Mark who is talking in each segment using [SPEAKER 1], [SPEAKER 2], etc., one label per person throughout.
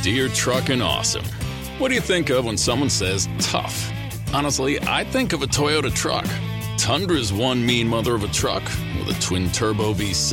[SPEAKER 1] Deere Truckin' Awesome. What do you think of when someone says tough? Honestly, I think of a Toyota truck. Tundra's one mean mother of a truck with a twin-turbo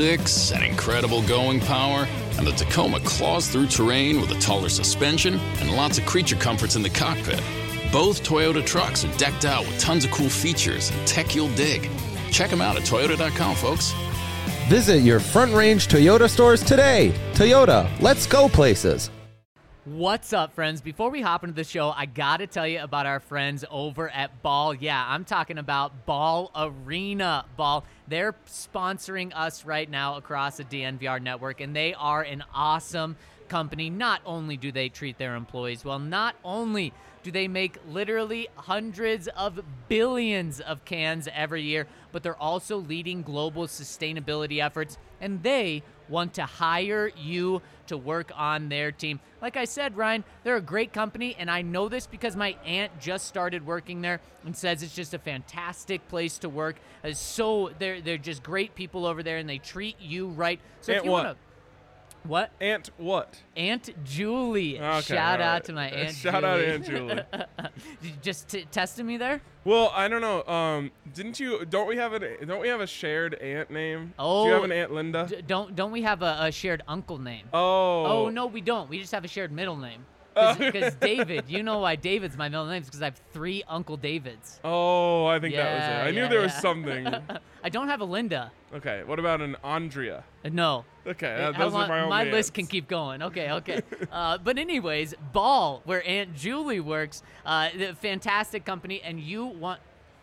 [SPEAKER 1] V6 and incredible going power, and the Tacoma claws through terrain with a taller suspension and lots of creature comforts in the cockpit. Both Toyota trucks are decked out with tons of cool features and tech you'll dig. Check them out at Toyota.com, folks.
[SPEAKER 2] Visit your Front Range Toyota stores today. Toyota, let's go places.
[SPEAKER 3] What's up, friends? Before we hop into the show, I got to tell you about our friends over at Ball. Yeah, I'm talking about Ball Arena. Ball, they're sponsoring us right now across the DNVR network, and they are an awesome company. Not only do they treat their employees well, not only do they make literally hundreds of billions of cans every year, but they're also leading global sustainability efforts, and they want to hire you to work on their team. Like I said, Ryan, they're a great company, and I know this because my aunt just started working there and says it's just a fantastic place to work. So they're just great people over there, and they treat you right. So
[SPEAKER 4] Aunt
[SPEAKER 3] if you want to... What?
[SPEAKER 4] Aunt what?
[SPEAKER 3] Aunt Julie.
[SPEAKER 4] Okay,
[SPEAKER 3] Shout out
[SPEAKER 4] right.
[SPEAKER 3] to my Aunt Julie.
[SPEAKER 4] Shout out Aunt Julie.
[SPEAKER 3] You just testing me there?
[SPEAKER 4] Well, I don't know. Don't we have a shared aunt name?
[SPEAKER 3] Oh,
[SPEAKER 4] do you have an Aunt Linda?
[SPEAKER 3] Don't we have a shared uncle name?
[SPEAKER 4] Oh.
[SPEAKER 3] Oh, no, we don't. We just have a shared middle name. Because David, you know why David's my middle name is because I have 3 Uncle Davids.
[SPEAKER 4] Oh, I think that was it. I knew there was something.
[SPEAKER 3] I don't have a Linda.
[SPEAKER 4] Okay, what about an Andrea?
[SPEAKER 3] No.
[SPEAKER 4] Okay, those are my only
[SPEAKER 3] My
[SPEAKER 4] aunts.
[SPEAKER 3] list can keep going. Okay. But anyways, Ball, where Aunt Julie works, the fantastic company, and you want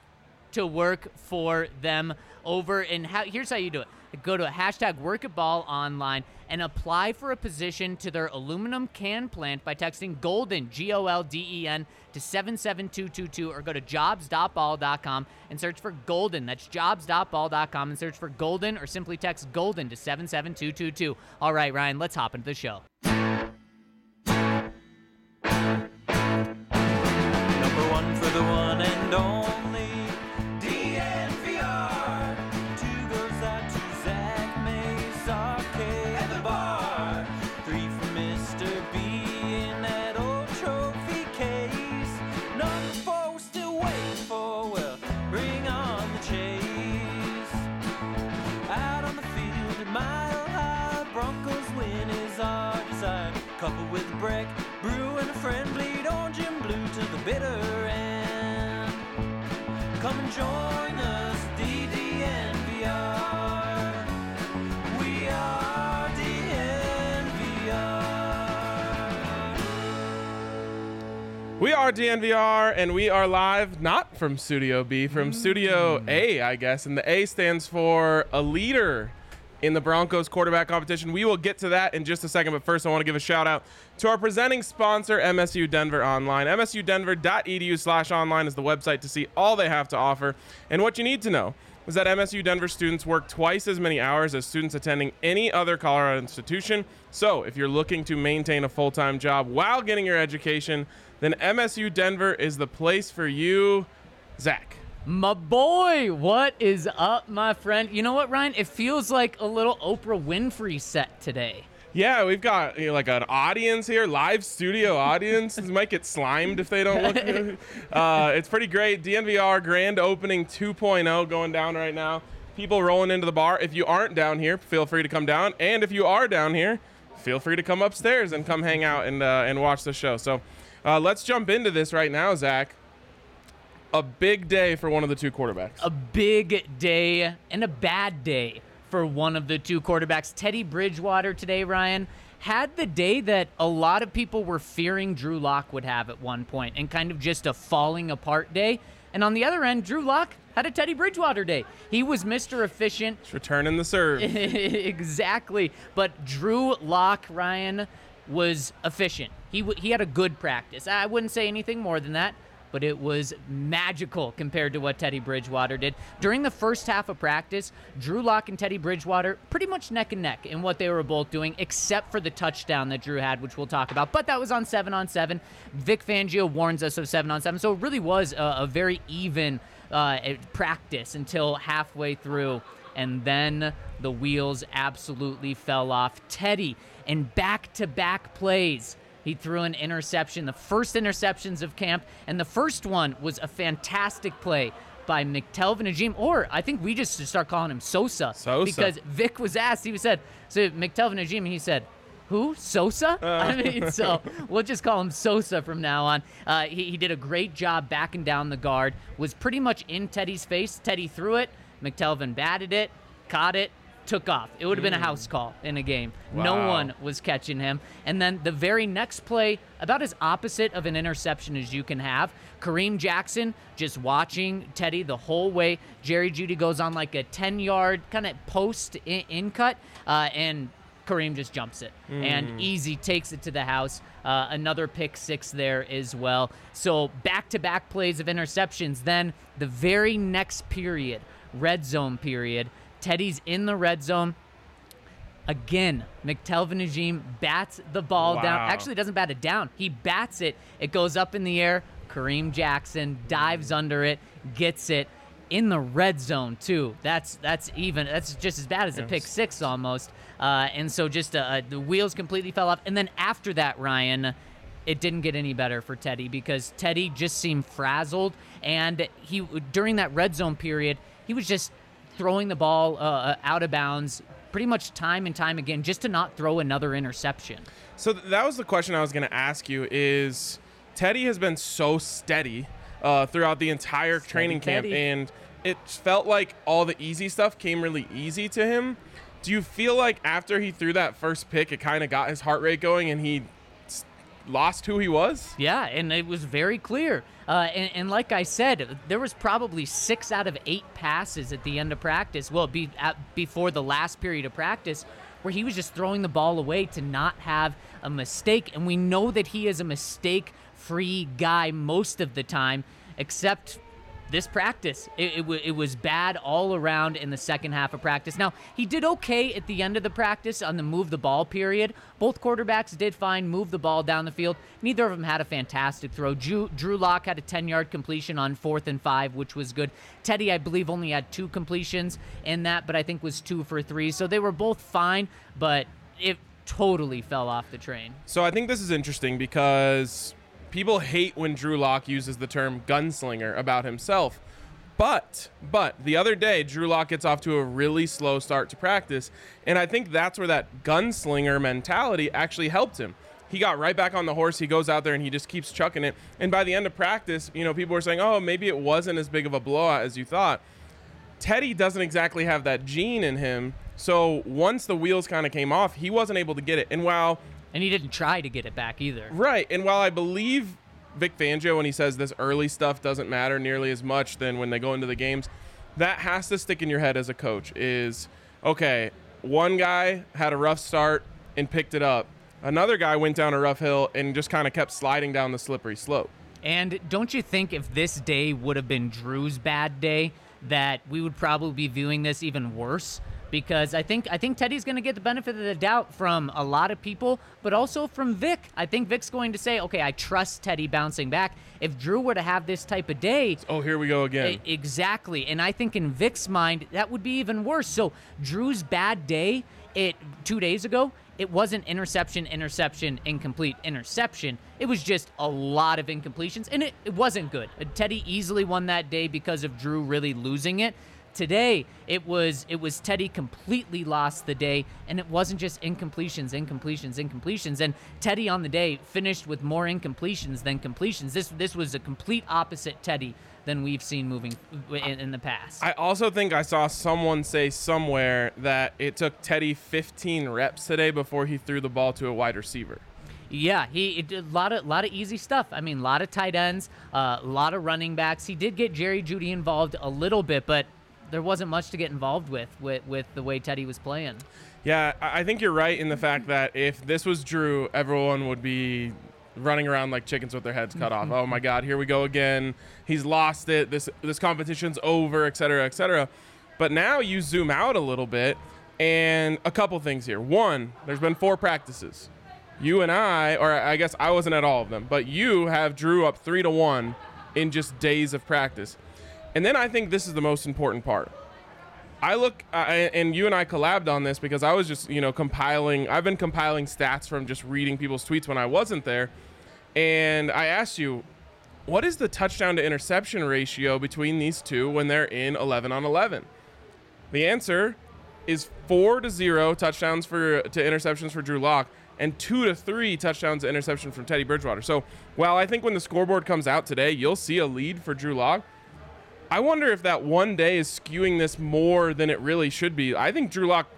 [SPEAKER 3] to work for them over. And here's how you do it. Go to #WorkAtBall online and apply for a position to their aluminum can plant by texting GOLDEN, GOLDEN, to 77222, or go to jobs.ball.com and search for Golden. That's jobs.ball.com and search for Golden, or simply text Golden to 77222. All right, Ryan, let's hop into the show.
[SPEAKER 5] Number one for the one and only DNVR. 2 goes out to Zach Mace, Arcade at the bar. 3 for Mr. B in that old trophy case. Number 4 we're still waiting for, well, bring on the chase. Out on the field at Mile High, Broncos win is our desire. Couple with a break, brew and a friend, bleed orange and blue to the bitter end. Come and join us, DNVR. We are DNVR.
[SPEAKER 4] We are DNVR, and we are live, not from Studio B, from Studio A, I guess. And the A stands for a leader in the Broncos quarterback competition. We will get to that in just a second, but first I want to give a shout out to our presenting sponsor, MSU Denver Online. MSUdenver.edu/online is the website to see all they have to offer. And what you need to know is that MSU Denver students work twice as many hours as students attending any other Colorado institution. So if you're looking to maintain a full-time job while getting your education, then MSU Denver is the place for you. Zach.
[SPEAKER 3] My boy, what is up, my friend? You know what, Ryan? It feels like a little Oprah Winfrey set today.
[SPEAKER 4] Yeah, we've got like an audience here, live studio audience. This might get slimed if they don't look good. It's pretty great. DNVR Grand Opening 2.0 going down right now. People rolling into the bar. If you aren't down here, feel free to come down. And if you are down here, feel free to come upstairs and come hang out and watch the show. So let's jump into this right now, Zach. A big day for one of the 2 quarterbacks.
[SPEAKER 3] A big day and a bad day for one of the 2 quarterbacks. Teddy Bridgewater today, Ryan, had the day that a lot of people were fearing Drew Lock would have at one point, and kind of just a falling apart day. And on the other end, Drew Lock had a Teddy Bridgewater day. He was Mr. Efficient.
[SPEAKER 4] It's returning the serve.
[SPEAKER 3] Exactly. But Drew Lock, Ryan, was efficient. He had a good practice. I wouldn't say anything more than that, but it was magical compared to what Teddy Bridgewater did. During the first half of practice, Drew Lock and Teddy Bridgewater pretty much neck and neck in what they were both doing, except for the touchdown that Drew had, which we'll talk about. But that was on 7-on-7. Vic Fangio warns us of 7-on-7, so it really was a very even practice until halfway through, and then the wheels absolutely fell off. Teddy, in back-to-back plays, He threw an interception, the first interceptions of camp, and the first one was a fantastic play by McTelvin Najim, or I think we just should start calling him Sosa. Because Vic was asked, so McTelvin Najim, he said, who? Sosa? I mean, so we'll just call him Sosa from now on. He did a great job backing down the guard, was pretty much in Teddy's face. Teddy threw it, McTelvin batted it, caught it, took off. It would have been a house call in a game.
[SPEAKER 4] Wow.
[SPEAKER 3] No one was catching him. And then the very next play, about as opposite of an interception as you can have, Kareem Jackson just watching Teddy the whole way. Jerry Jeudy goes on like a 10-yard kind of post in cut, and Kareem just jumps it and easy takes it to the house. Another pick six there as well. So back-to-back plays of interceptions. Then the very next period, red zone period, Teddy's in the red zone. Again, McTelvin Najim bats the ball down. Actually, doesn't bat it down. He bats it. It goes up in the air. Kareem Jackson dives under it, gets it in the red zone too. That's just as bad as a pick six almost. And so just the wheels completely fell off. And then after that, Ryan, it didn't get any better for Teddy because Teddy just seemed frazzled. And he during that red zone period, he was just throwing the ball out of bounds pretty much time and time again just to not throw another interception.
[SPEAKER 4] So that was the question I was going to ask you is Teddy has been so steady throughout the entire training camp, and it felt like all the easy stuff came really easy to him. Do you feel like after he threw that first pick, it kind of got his heart rate going and he lost who he was?
[SPEAKER 3] Yeah, and it was very clear. And like I said, there was probably 6 out of 8 passes at the end of practice, before the last period of practice, where he was just throwing the ball away to not have a mistake. And we know that he is a mistake-free guy most of the time, except this practice. It was bad all around in the second half of practice. Now, he did okay at the end of the practice on the move the ball period. Both quarterbacks did fine, move the ball down the field. Neither of them had a fantastic throw. Drew Lock had a 10-yard completion on 4th and 5, which was good. Teddy, I believe, only had 2 completions in that, but I think was 2 for 3. So they were both fine, but it totally fell off the train.
[SPEAKER 4] So I think this is interesting because people hate when Drew Lock uses the term gunslinger about himself. But the other day, Drew Lock gets off to a really slow start to practice, and I think that's where that gunslinger mentality actually helped him. He got right back on the horse. He goes out there and he just keeps chucking it. And by the end of practice, people were saying, oh, maybe it wasn't as big of a blowout as you thought. Teddy doesn't exactly have that gene in him. So once the wheels kind of came off, he wasn't able to get it. And
[SPEAKER 3] he didn't try to get it back either.
[SPEAKER 4] Right. And while I believe Vic Fangio when he says this early stuff doesn't matter nearly as much than when they go into the games, that has to stick in your head as a coach is, okay, one guy had a rough start and picked it up. Another guy went down a rough hill and just kind of kept sliding down the slippery slope. And
[SPEAKER 3] don't you think if this day would have been Drew's bad day, that we would probably be viewing this even worse? Because I think Teddy's going to get the benefit of the doubt from a lot of people, but also from Vic. I think Vic's going to say, okay, I trust Teddy bouncing back. If Drew were to have this type of day...
[SPEAKER 4] Oh, here we go again.
[SPEAKER 3] Exactly. And I think in Vic's mind, that would be even worse. So Drew's bad day 2 days ago, it wasn't interception, incomplete, interception. It was just a lot of incompletions, and it wasn't good. Teddy easily won that day because of Drew really losing it. Today, it was Teddy completely lost the day, and it wasn't just incompletions. And Teddy on the day finished with more incompletions than completions. This was a complete opposite Teddy than we've seen moving in the past.
[SPEAKER 4] I also think I saw someone say somewhere that it took Teddy 15 reps today before he threw the ball to a wide receiver.
[SPEAKER 3] Yeah, he did a lot of easy stuff. I mean, a lot of tight ends, a lot of running backs. He did get Jerry Jeudy involved a little bit, but there wasn't much to get involved with the way Teddy was playing. Yeah,
[SPEAKER 4] I think you're right in the fact that if this was Drew, everyone would be running around like chickens with their heads cut off. Oh my God, here we go again. He's lost it. This competition's over, et cetera, et cetera. But now you zoom out a little bit, and a couple things here. One, there's been 4 practices. You and I guess I wasn't at all of them, but you have Drew up 3-1 in just days of practice. And then I think this is the most important part. I look, and you and I collabed on this because I was just, compiling. I've been compiling stats from just reading people's tweets when I wasn't there. And I asked you, what is the touchdown to interception ratio between these two when they're in 11 on 11? The answer is 4-0 touchdowns to interceptions for Drew Lock and 2-3 touchdowns to interception from Teddy Bridgewater. So while I think when the scoreboard comes out today, you'll see a lead for Drew Lock, I wonder if that one day is skewing this more than it really should be. I think Drew Lock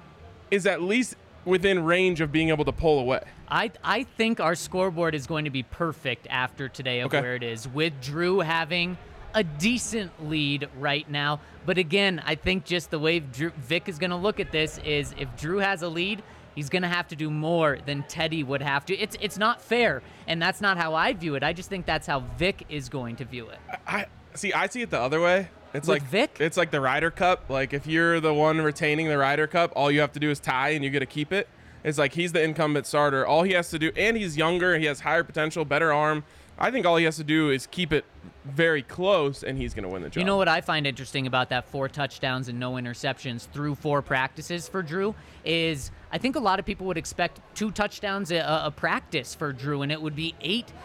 [SPEAKER 4] is at least within range of being able to pull away.
[SPEAKER 3] I think our scoreboard is going to be perfect after today of where it is, with Drew having a decent lead right now. But again, I think just the way Vic is going to look at this is if Drew has a lead, he's going to have to do more than Teddy would have to. It's not fair, and that's not how I view it. I just think that's how Vic is going to view it.
[SPEAKER 4] I see it the other way. It's
[SPEAKER 3] With
[SPEAKER 4] like
[SPEAKER 3] Vic?
[SPEAKER 4] It's like the Ryder Cup. Like if you're the one retaining the Ryder Cup, all you have to do is tie and you get to keep it. It's like he's the incumbent starter. All he has to do, and he's younger, he has higher potential, better arm. I think all he has to do is keep it very close, and he's going to win the job.
[SPEAKER 3] You know what I find interesting about that 4 touchdowns and no interceptions through 4 practices for Drew is I think a lot of people would expect 2 touchdowns a practice for Drew, and it would be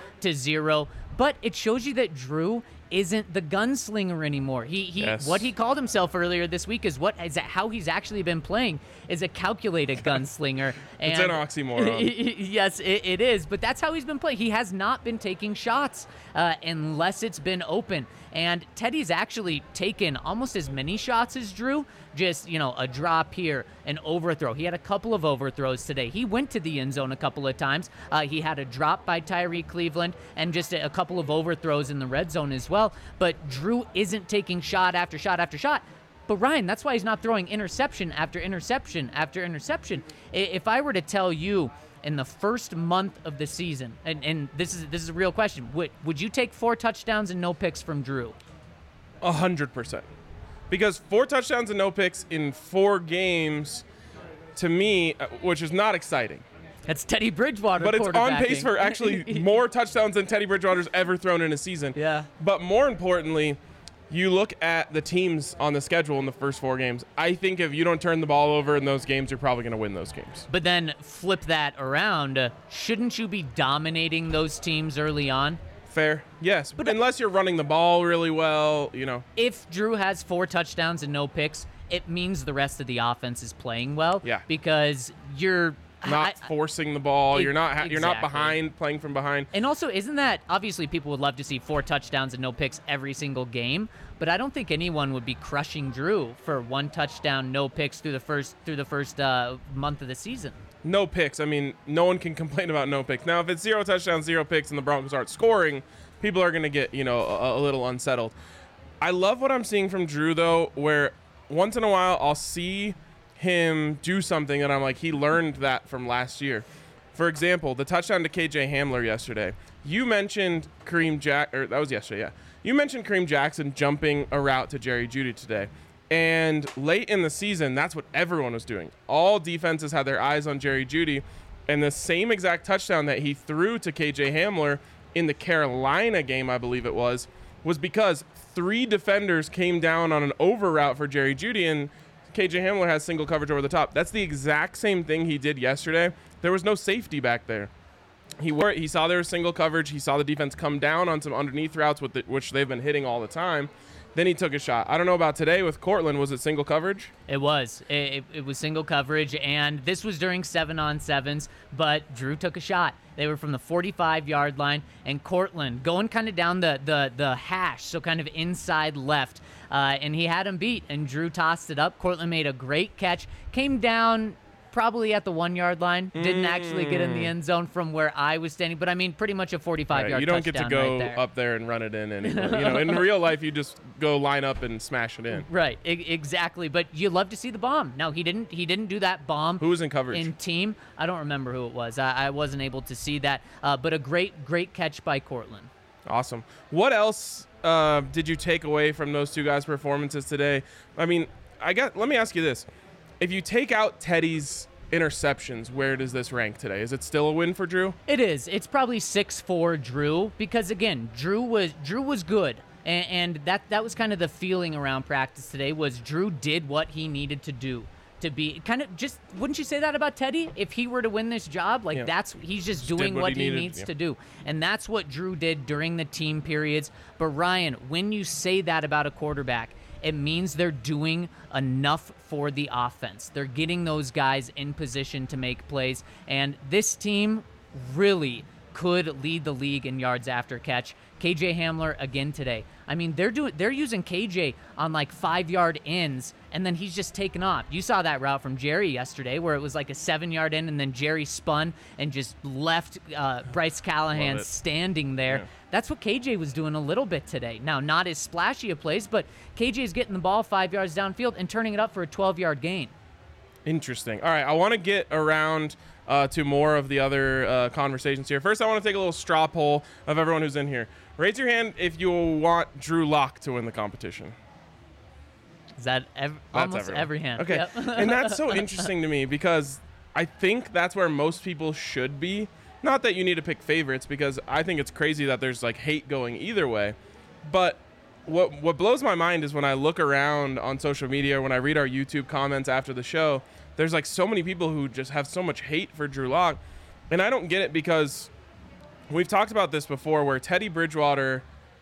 [SPEAKER 3] 8-0. But it shows you that Drew isn't the gunslinger anymore.
[SPEAKER 4] Yes.
[SPEAKER 3] What he called himself earlier this week is how he's actually been playing is a calculated gunslinger. And
[SPEAKER 4] it's an oxymoron.
[SPEAKER 3] Yes, it is. But that's how he's been playing. He has not been taking shots unless it's been open. And Teddy's actually taken almost as many shots as Drew. Just, a drop here, an overthrow. He had a couple of overthrows today. He went to the end zone a couple of times. He had a drop by Tyree Cleveland and just a couple of overthrows in the red zone as well. But Drew isn't taking shot after shot after shot. But Ryan, that's why he's not throwing interception after interception after interception. If I were to tell you in the first month of the season, and this is a real question, would you take 4 touchdowns and no picks from Drew?
[SPEAKER 4] 100%. Because 4 touchdowns and no picks in 4 games, to me, which is not exciting.
[SPEAKER 3] That's Teddy Bridgewater.
[SPEAKER 4] But it's on pace for actually more touchdowns than Teddy Bridgewater's ever thrown in a season.
[SPEAKER 3] Yeah.
[SPEAKER 4] But more importantly, you look at the teams on the schedule in the first 4 games. I think if you don't turn the ball over in those games, you're probably going to win those games.
[SPEAKER 3] But then flip that around. Shouldn't you be dominating those teams early on?
[SPEAKER 4] Fair. Yes. But unless you're running the ball really well,
[SPEAKER 3] If Drew has 4 touchdowns and no picks, it means the rest of the offense is playing well.
[SPEAKER 4] Yeah.
[SPEAKER 3] Because you're
[SPEAKER 4] not forcing the ball. You're not
[SPEAKER 3] Exactly.
[SPEAKER 4] behind, playing from behind.
[SPEAKER 3] And also, isn't that obviously people would love to see 4 touchdowns and no picks every single game, but I don't think anyone would be crushing Drew for 1 touchdown, no picks through the first month of the season.
[SPEAKER 4] No picks. I mean, no one can complain about no picks. Now, if it's 0 touchdowns, 0 picks, and the Broncos aren't scoring, people are going to get, a little unsettled. I love what I'm seeing from Drew, though, where once in a while I'll see him do something and I'm like, he learned that from last year. For example, the touchdown to KJ Hamler yesterday. You mentioned that was yesterday, yeah. You mentioned Kareem Jackson jumping a route to Jerry Jeudy today. And late in the season, that's what everyone was doing. All defenses had their eyes on Jerry Jeudy. And the same exact touchdown that he threw to KJ Hamler in the Carolina game, I believe it was because 3 defenders came down on an over route for Jerry Jeudy, and KJ Hamler has single coverage over the top. That's the exact same thing he did yesterday. There was no safety back there. He saw there was single coverage. He saw the defense come down on some underneath routes which they've been hitting all the time. Then he took a shot. I don't know about today with Cortland. Was it single coverage?
[SPEAKER 3] It was. It was single coverage, and this was during 7-on-7s, but Drew took a shot. They were from the 45-yard line, and Cortland going kind of down the hash, so kind of inside left, and he had him beat, and Drew tossed it up. Cortland made a great catch, came down probably at the 1-yard line, didn't actually get in the end zone from where I was standing, but I mean pretty much a 45-yard touchdown.
[SPEAKER 4] You don't get to go
[SPEAKER 3] right
[SPEAKER 4] up there and run it in anymore. In real life, you just go line up and smash it in.
[SPEAKER 3] Right, exactly. But you love to see the bomb. No, he didn't do that bomb.
[SPEAKER 4] Who was in coverage?
[SPEAKER 3] In team, I don't remember who it was. I wasn't able to see that. But a great catch by Cortland.
[SPEAKER 4] Awesome. What else did you take away from those 2 guys' performances today? I mean, let me ask you this. If you take out Teddy's interceptions, where does this rank today? Is it still a win for Drew?
[SPEAKER 3] It is. It's probably 6-4 Drew because, again, Drew was good. And that was kind of the feeling around practice today was Drew did what he needed to do to be kind of just, wouldn't you say that about Teddy? If he were to win this job, like he's just doing what he needs to do. And that's what Drew did during the team periods. But Ryan, when you say that about a quarterback, it means they're doing enough for the offense. They're getting those guys in position to make plays. And this team really could lead the league in yards after catch. KJ Hamler again today. I mean, they're using KJ on like 5-yard ends, and then he's just taken off. You saw that route from Jerry yesterday where it was like a 7-yard end, and then Jerry spun and just left Bryce Callahan standing there.
[SPEAKER 4] Yeah.
[SPEAKER 3] That's what KJ was doing a little bit today. Now, not as splashy of plays, but KJ is getting the ball 5 yards downfield and turning it up for a 12-yard gain.
[SPEAKER 4] Interesting. All right, I want to get around to more of the other conversations here. First, I want to take a little straw poll of everyone who's in here. Raise your hand if you want Drew Lock to win the competition.
[SPEAKER 3] Is that almost
[SPEAKER 4] everyone.
[SPEAKER 3] every hand?
[SPEAKER 4] Okay.
[SPEAKER 3] Yep.
[SPEAKER 4] And that's so interesting to me because I think that's where most people should be. Not that you need to pick favorites, because I think it's crazy that there's like hate going either way. But what blows my mind is when I look around on social media, when I read our YouTube comments after the show, there's like so many people who just have so much hate for Drew Lock. And I don't get it, because we've talked about this before where Teddy Bridgewater,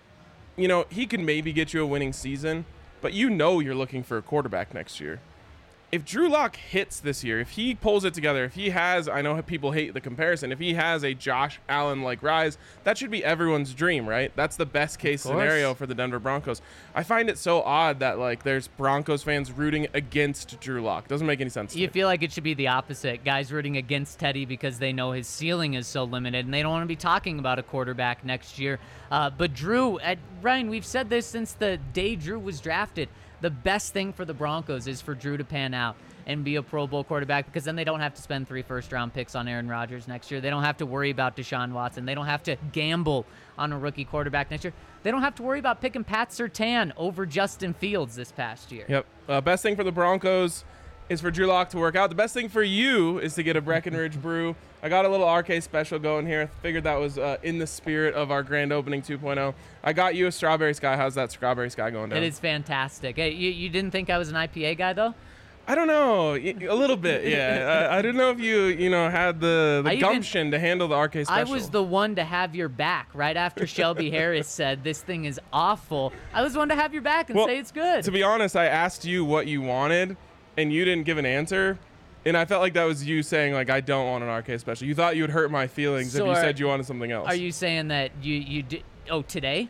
[SPEAKER 4] you know, he can maybe get you a winning season, but you know you're looking for a quarterback next year. If Drew Lock hits this year, if he pulls it together, if he has, I know people hate the comparison, if he has a Josh Allen-like rise, that should be everyone's dream, right? That's the best case scenario for the Denver Broncos. I find it so odd that like there's Broncos fans rooting against Drew Lock. Doesn't make any sense to
[SPEAKER 3] You
[SPEAKER 4] me.
[SPEAKER 3] feel like it should be the opposite. Guys rooting against Teddy because they know his ceiling is so limited and they don't want to be talking about a quarterback next year. But Drew, Ryan, we've said this since the day Drew was drafted. The best thing for the Broncos is for Drew to pan out and be a Pro Bowl quarterback, because then they don't have to spend 3 first-round picks on Aaron Rodgers next year. They don't have to worry about Deshaun Watson. They don't have to gamble on a rookie quarterback next year. They don't have to worry about picking Pat Surtain over Justin Fields this past year.
[SPEAKER 4] Yep. Best thing for the Broncos is for Drew Lock to work out. The best thing for you is to get a Breckenridge brew. I got a little RK special going here. Figured that was in the spirit of our grand opening 2.0. I got you a Strawberry Sky. How's that Strawberry Sky going down?
[SPEAKER 3] It is fantastic. Hey, you didn't think I was an IPA guy, though?
[SPEAKER 4] I don't know. A little bit, yeah. I didn't know if you had the gumption to handle the RK special.
[SPEAKER 3] I was the one to have your back right after Shelby Harris said this thing is awful. I was the one to have your back and say it's good.
[SPEAKER 4] To be honest, I asked you what you wanted, and you didn't give an answer. And I felt like that was you saying, like, I don't want an RK special. You thought you would hurt my feelings if you said you wanted something else.
[SPEAKER 3] Are you saying that you did? Oh, today?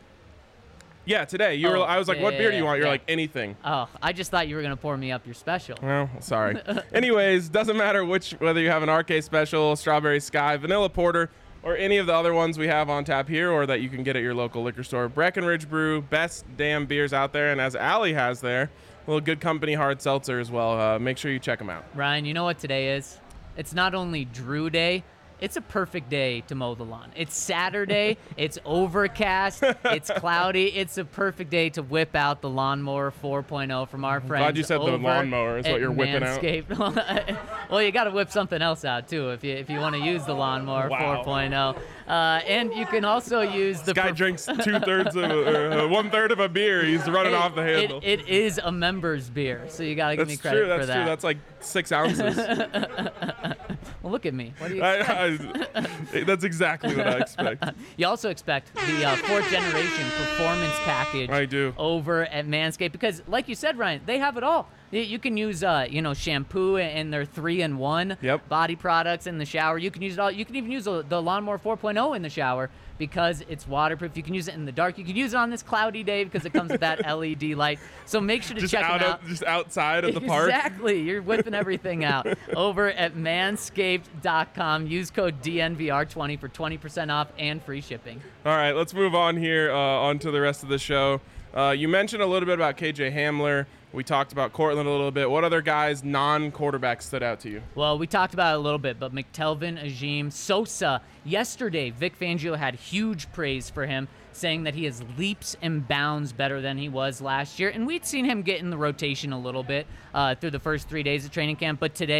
[SPEAKER 4] Yeah, today. I was like, what beer do you want? You're like, anything.
[SPEAKER 3] Oh, I just thought you were going to pour me up your special.
[SPEAKER 4] Well, sorry. Anyways, doesn't matter whether you have an RK special, Strawberry Sky, Vanilla Porter, or any of the other ones we have on tap here, or that you can get at your local liquor store. Breckenridge Brew, best damn beers out there. And as Allie has there, a little Good Company hard seltzer as well. Make sure you check them out.
[SPEAKER 3] Ryan, you know what today is? It's not only Drew Day. It's a perfect day to mow the lawn. It's Saturday. It's overcast. It's cloudy. It's a perfect day to whip out the Lawnmower 4.0 from our friends.
[SPEAKER 4] Glad you said the lawnmower is what you're whipping
[SPEAKER 3] Manscaped. Out. Well, you got to whip something else out too if you want to use the Lawnmower 4.0. And you can also use the.
[SPEAKER 4] This guy drinks 2/3 of 1/3 of a beer. He's running off the handle.
[SPEAKER 3] It is a members beer, so you got to give me credit for that.
[SPEAKER 4] That's true. That's like 6 ounces.
[SPEAKER 3] Well, look at me. What do you expect?
[SPEAKER 4] That's exactly what I expect.
[SPEAKER 3] You also expect the 4th generation performance package.
[SPEAKER 4] I do.
[SPEAKER 3] Over at Manscaped, because, like you said, Ryan, they have it all. You can use, shampoo and their 3-in-1 body products in the shower. You can use it all. You can even use the Lawnmower 4.0 in the shower because it's waterproof. You can use it in the dark. You can use it on this cloudy day because it comes with that LED light. So make sure to check it out.
[SPEAKER 4] Just outside of the park.
[SPEAKER 3] Exactly. You're whipping everything out over at manscaped.com. Use code DNVR20 for 20% off and free shipping.
[SPEAKER 4] All right, let's move on here on to the rest of the show. You mentioned a little bit about KJ Hamler. We talked about Cortland a little bit. What other guys, non-quarterbacks, stood out to you?
[SPEAKER 3] Well, we talked about it a little bit, but McTelvin, Ajim, Sosa. Yesterday, Vic Fangio had huge praise for him, saying that he is leaps and bounds better than he was last year. And we'd seen him get in the rotation a little bit through the first 3 days of training camp. But today,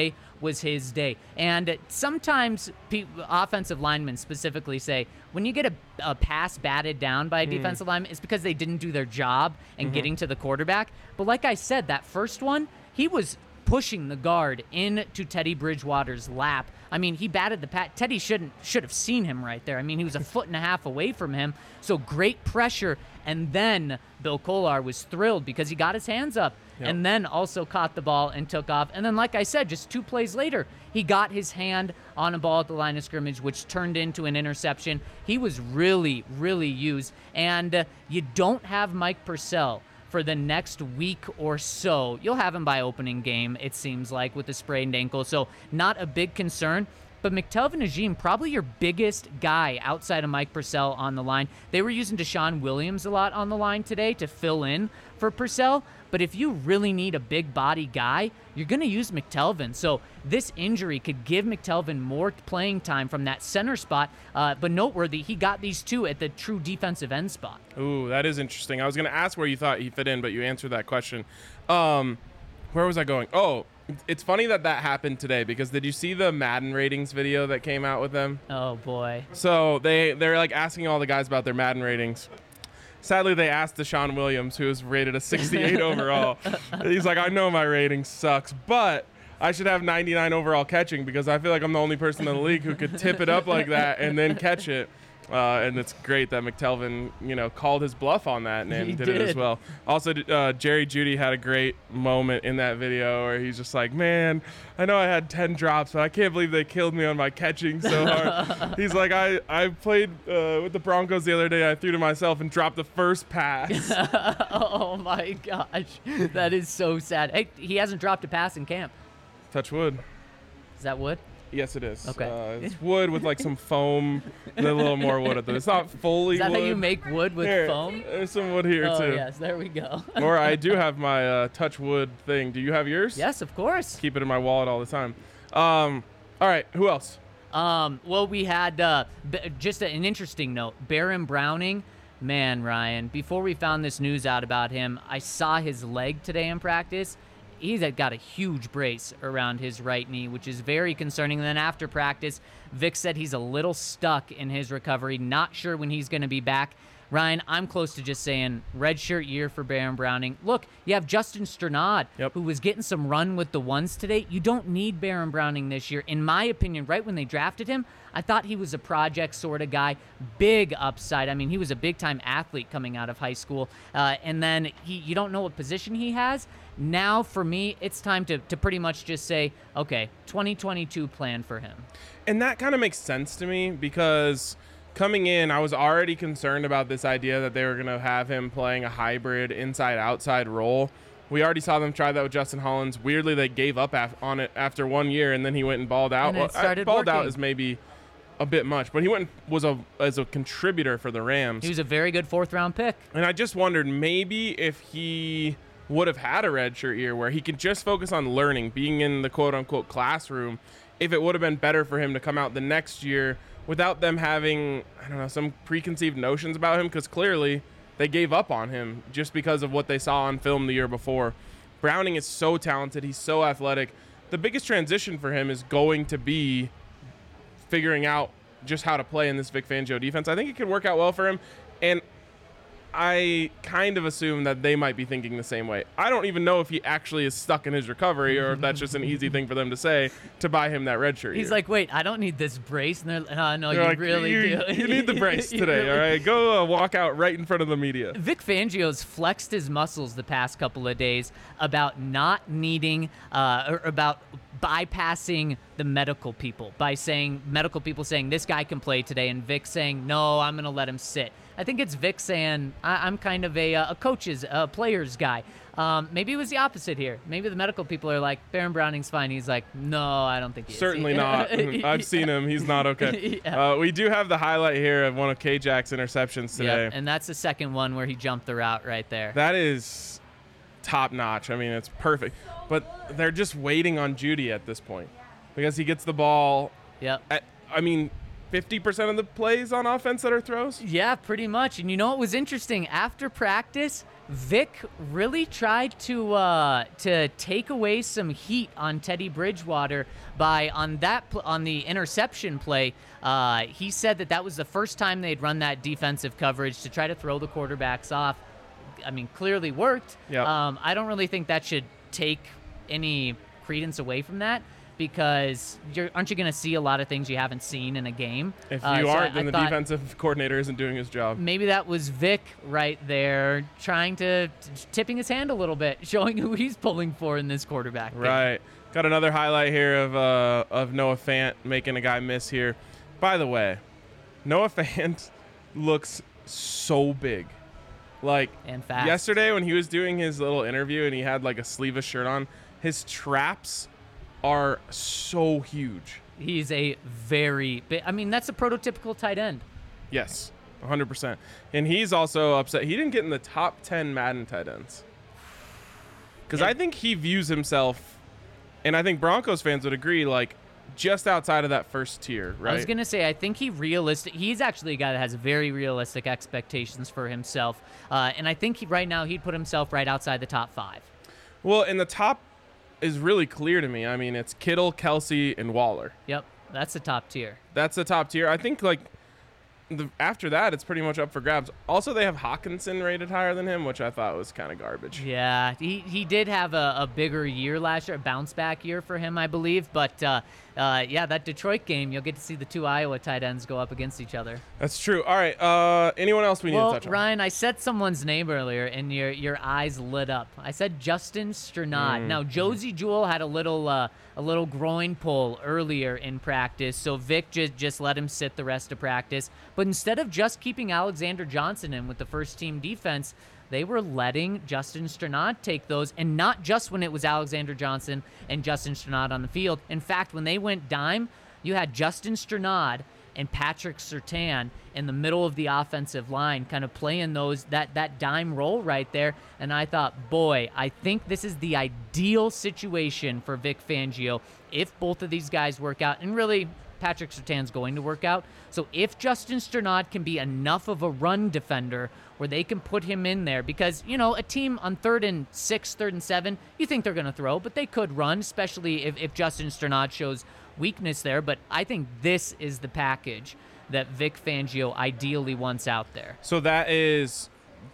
[SPEAKER 3] was his day. And sometimes offensive linemen specifically say, when you get a pass batted down by a defensive lineman, it's because they didn't do their job in getting to the quarterback. But like I said, that first one, he was pushing the guard into Teddy Bridgewater's lap. I mean, he batted the pass. Teddy should have seen him right there. I mean, he was a foot and a half away from him. So great pressure. And then Bill Kolar was thrilled because he got his hands up and then also caught the ball and took off. And then, like I said, just 2 plays later, he got his hand on a ball at the line of scrimmage, which turned into an interception. He was really, really used. And you don't have Mike Purcell for the next week or so. You'll have him by opening game, it seems like, with a sprained ankle. So not a big concern. But McTelvin Agim, probably your biggest guy outside of Mike Purcell on the line. They were using Deshaun Williams a lot on the line today to fill in for Purcell. But if you really need a big body guy, you're going to use McTelvin. So this injury could give McTelvin more playing time from that center spot. But noteworthy, he got these 2 at the true defensive end spot.
[SPEAKER 4] Ooh, that is interesting. I was going to ask where you thought he fit in, but you answered that question. Where was I going? Oh, it's funny that happened today because did you see the Madden ratings video that came out with them?
[SPEAKER 3] Oh, boy.
[SPEAKER 4] So they're like asking all the guys about their Madden ratings. Sadly, they asked Deshaun Williams, who was rated a 68 overall. He's like, I know my rating sucks, but I should have 99 overall catching because I feel like I'm the only person in the league who could tip it up like that and then catch it. And it's great that McTelvin, called his bluff on that and did it as well. Also, Jerry Jeudy had a great moment in that video where he's just like, man, I know I had 10 drops, but I can't believe they killed me on my catching so hard. He's like, I played with the Broncos the other day. I threw to myself and dropped the first pass.
[SPEAKER 3] Oh, my gosh. That is so sad. Hey, he hasn't dropped a pass in camp.
[SPEAKER 4] Touch wood.
[SPEAKER 3] Is that wood?
[SPEAKER 4] Yes, it is.
[SPEAKER 3] Okay.
[SPEAKER 4] It's wood with like some foam and a little more wood at them. It's not fully
[SPEAKER 3] Is that
[SPEAKER 4] wood.
[SPEAKER 3] how you make wood with
[SPEAKER 4] Here,
[SPEAKER 3] foam?
[SPEAKER 4] There's some wood here,
[SPEAKER 3] Oh,
[SPEAKER 4] too.
[SPEAKER 3] yes. There we go.
[SPEAKER 4] Or I do have my touch wood thing. Do you have yours?
[SPEAKER 3] Yes, of course.
[SPEAKER 4] Keep it in my wallet all the time. All right. Who else?
[SPEAKER 3] Well, we had just an interesting note. Baron Browning. Man, Ryan, before we found this news out about him, I saw his leg today in practice. He's got a huge brace around his right knee, which is very concerning. And then after practice, Vic said he's a little stuck in his recovery, not sure when he's going to be back. Ryan, I'm close to just saying redshirt year for Baron Browning. Look, you have Justin Strnad, who was getting some run with the ones today. You don't need Baron Browning this year. In my opinion, right when they drafted him, I thought he was a project sort of guy. Big upside. I mean, he was a big-time athlete coming out of high school. And then you don't know what position he has. Now, for me, it's time to pretty much just say, okay, 2022 plan for him.
[SPEAKER 4] And that kind of makes sense to me because coming in, I was already concerned about this idea that they were going to have him playing a hybrid inside-outside role. We already saw them try that with Justin Hollins. Weirdly, they gave up on it after 1 year, and then he went and balled out.
[SPEAKER 3] And it started
[SPEAKER 4] balled out
[SPEAKER 3] working.
[SPEAKER 4] is maybe a bit much, but he went as a contributor for the Rams.
[SPEAKER 3] He was a very good fourth-round pick.
[SPEAKER 4] And I just wondered maybe if he would have had a redshirt year where he could just focus on learning, being in the quote-unquote classroom, if it would have been better for him to come out the next year without them having, I don't know, some preconceived notions about him, because clearly they gave up on him just because of what they saw on film the year before. Browning is so talented. He's so athletic. The biggest transition for him is going to be figuring out just how to play in this Vic Fangio defense. I think it could work out well for him, and I kind of assume that they might be thinking the same way. I don't even know if he actually is stuck in his recovery or if that's just an easy thing for them to say to buy him that red shirt.
[SPEAKER 3] He's like, wait, I don't need this brace. And they're no, you
[SPEAKER 4] like,
[SPEAKER 3] really do.
[SPEAKER 4] You need the brace today, all right? Go walk out right in front of the media.
[SPEAKER 3] Vic Fangio's flexed his muscles the past couple of days about not needing, or about bypassing the medical people by saying, medical people saying this guy can play today, and Vic saying, no, I'm going to let him sit. I think it's Vic saying, I'm kind of a coach's, player's guy. Maybe it was the opposite here. Maybe the medical people are like, Baron Browning's fine. He's like, no, I don't think he is.
[SPEAKER 4] Certainly not. I've seen him. He's not okay. Yeah. We do have the highlight here of one of K-Jack's interceptions today.
[SPEAKER 3] Yep, and that's the second one where he jumped the route right there.
[SPEAKER 4] That is top notch. I mean, it's perfect. But they're just waiting on Jeudy at this point because he gets the ball.
[SPEAKER 3] Yep.
[SPEAKER 4] 50% of the plays on offense that are throws?
[SPEAKER 3] Yeah, pretty much. And you know what was interesting? After practice, Vic really tried to take away some heat on Teddy Bridgewater by on the interception play. He said that was the first time they'd run that defensive coverage to try to throw the quarterbacks off. I mean, clearly worked.
[SPEAKER 4] Yep.
[SPEAKER 3] I don't really think that should take any credence away from that, because aren't you going to see a lot of things you haven't seen in a game?
[SPEAKER 4] If
[SPEAKER 3] So
[SPEAKER 4] you aren't,
[SPEAKER 3] I
[SPEAKER 4] then the
[SPEAKER 3] thought
[SPEAKER 4] defensive coordinator isn't doing his job.
[SPEAKER 3] maybe that was Vic right there trying to tipping his hand a little bit, showing who he's pulling for in this quarterback game.
[SPEAKER 4] Right. Got another highlight here of Noah Fant making a guy miss here. By the way, Noah Fant looks so big. Like
[SPEAKER 3] And fast.
[SPEAKER 4] yesterday when he was doing his little interview and he had like a sleeveless shirt on, his traps are so huge.
[SPEAKER 3] He's a very big, I mean, that's a prototypical tight end.
[SPEAKER 4] Yes, 100%. And he's also upset. He didn't get in the top 10 Madden tight ends. Because
[SPEAKER 3] Yeah.
[SPEAKER 4] I think he views himself, and I think Broncos fans would agree, like just outside of that first tier, right?
[SPEAKER 3] I was going to say, I think he's actually a guy that has very realistic expectations for himself. And I think right now he'd put himself right outside the top 5.
[SPEAKER 4] Well, and the top is really clear to me. I mean, it's Kittle, Kelsey, and Waller.
[SPEAKER 3] Yep, that's the top tier.
[SPEAKER 4] That's the top tier. I think like after that, it's pretty much up for grabs. Also, they have Hawkinson rated higher than him, which I thought was kind of garbage.
[SPEAKER 3] Yeah, he did have a bigger year last year, a bounce back year for him, I believe. But yeah, that Detroit game, you'll get to see the two Iowa tight ends go up against each other.
[SPEAKER 4] That's true. All right. Anyone else we need to touch on?
[SPEAKER 3] Ryan, I said someone's name earlier, and your eyes lit up. I said Justin Strnad. Now, Josie Jewell had a little groin pull earlier in practice, so Vic just let him sit the rest of practice. But instead of just keeping Alexander Johnson in with the first-team defense, they were letting Justin Strnad take those, and not just when it was Alexander Johnson and Justin Strnad on the field. In fact, when they went dime, you had Justin Strnad and Patrick Surtain in the middle of the offensive line, kind of playing that dime role right there. And I thought, boy, I think this is the ideal situation for Vic Fangio if both of these guys work out. And really, Patrick Surtain's going to work out. So if Justin Strnad can be enough of a run defender where they can put him in there, because, you know, a team on 3rd and 6, 3rd and 7, you think they're going to throw, but they could run, especially if Justin Strnad shows weakness there. But I think this is the package that Vic Fangio ideally wants out there.
[SPEAKER 4] So that is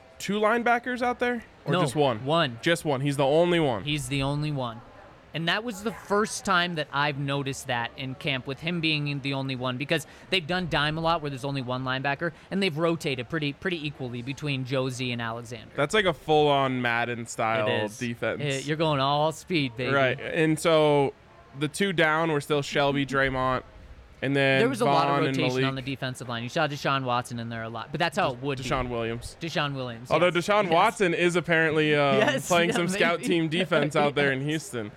[SPEAKER 4] 2 linebackers out there? Or
[SPEAKER 3] No,
[SPEAKER 4] just one?
[SPEAKER 3] one.
[SPEAKER 4] Just one. He's the only one.
[SPEAKER 3] He's the only one. And that was the first time that I've noticed that in camp, with him being the only one, because they've done dime a lot where there's only one linebacker, and they've rotated pretty equally between Josie and Alexander.
[SPEAKER 4] That's like a full-on Madden
[SPEAKER 3] It
[SPEAKER 4] style
[SPEAKER 3] is.
[SPEAKER 4] defense.
[SPEAKER 3] You're going all speed, baby.
[SPEAKER 4] Right. And so the 2 down were still Shelby, Draymond, and then
[SPEAKER 3] There was a lot of
[SPEAKER 4] Vaughn and
[SPEAKER 3] rotation
[SPEAKER 4] Malik.
[SPEAKER 3] on the defensive line. You saw Deshaun Watson in there a lot, but that's how it would
[SPEAKER 4] Deshaun Williams.
[SPEAKER 3] be. Deshaun Williams.
[SPEAKER 4] Although
[SPEAKER 3] yes.
[SPEAKER 4] Deshaun
[SPEAKER 3] Yes.
[SPEAKER 4] Watson is apparently playing
[SPEAKER 3] yeah,
[SPEAKER 4] some scout
[SPEAKER 3] maybe.
[SPEAKER 4] team defense out there in Houston.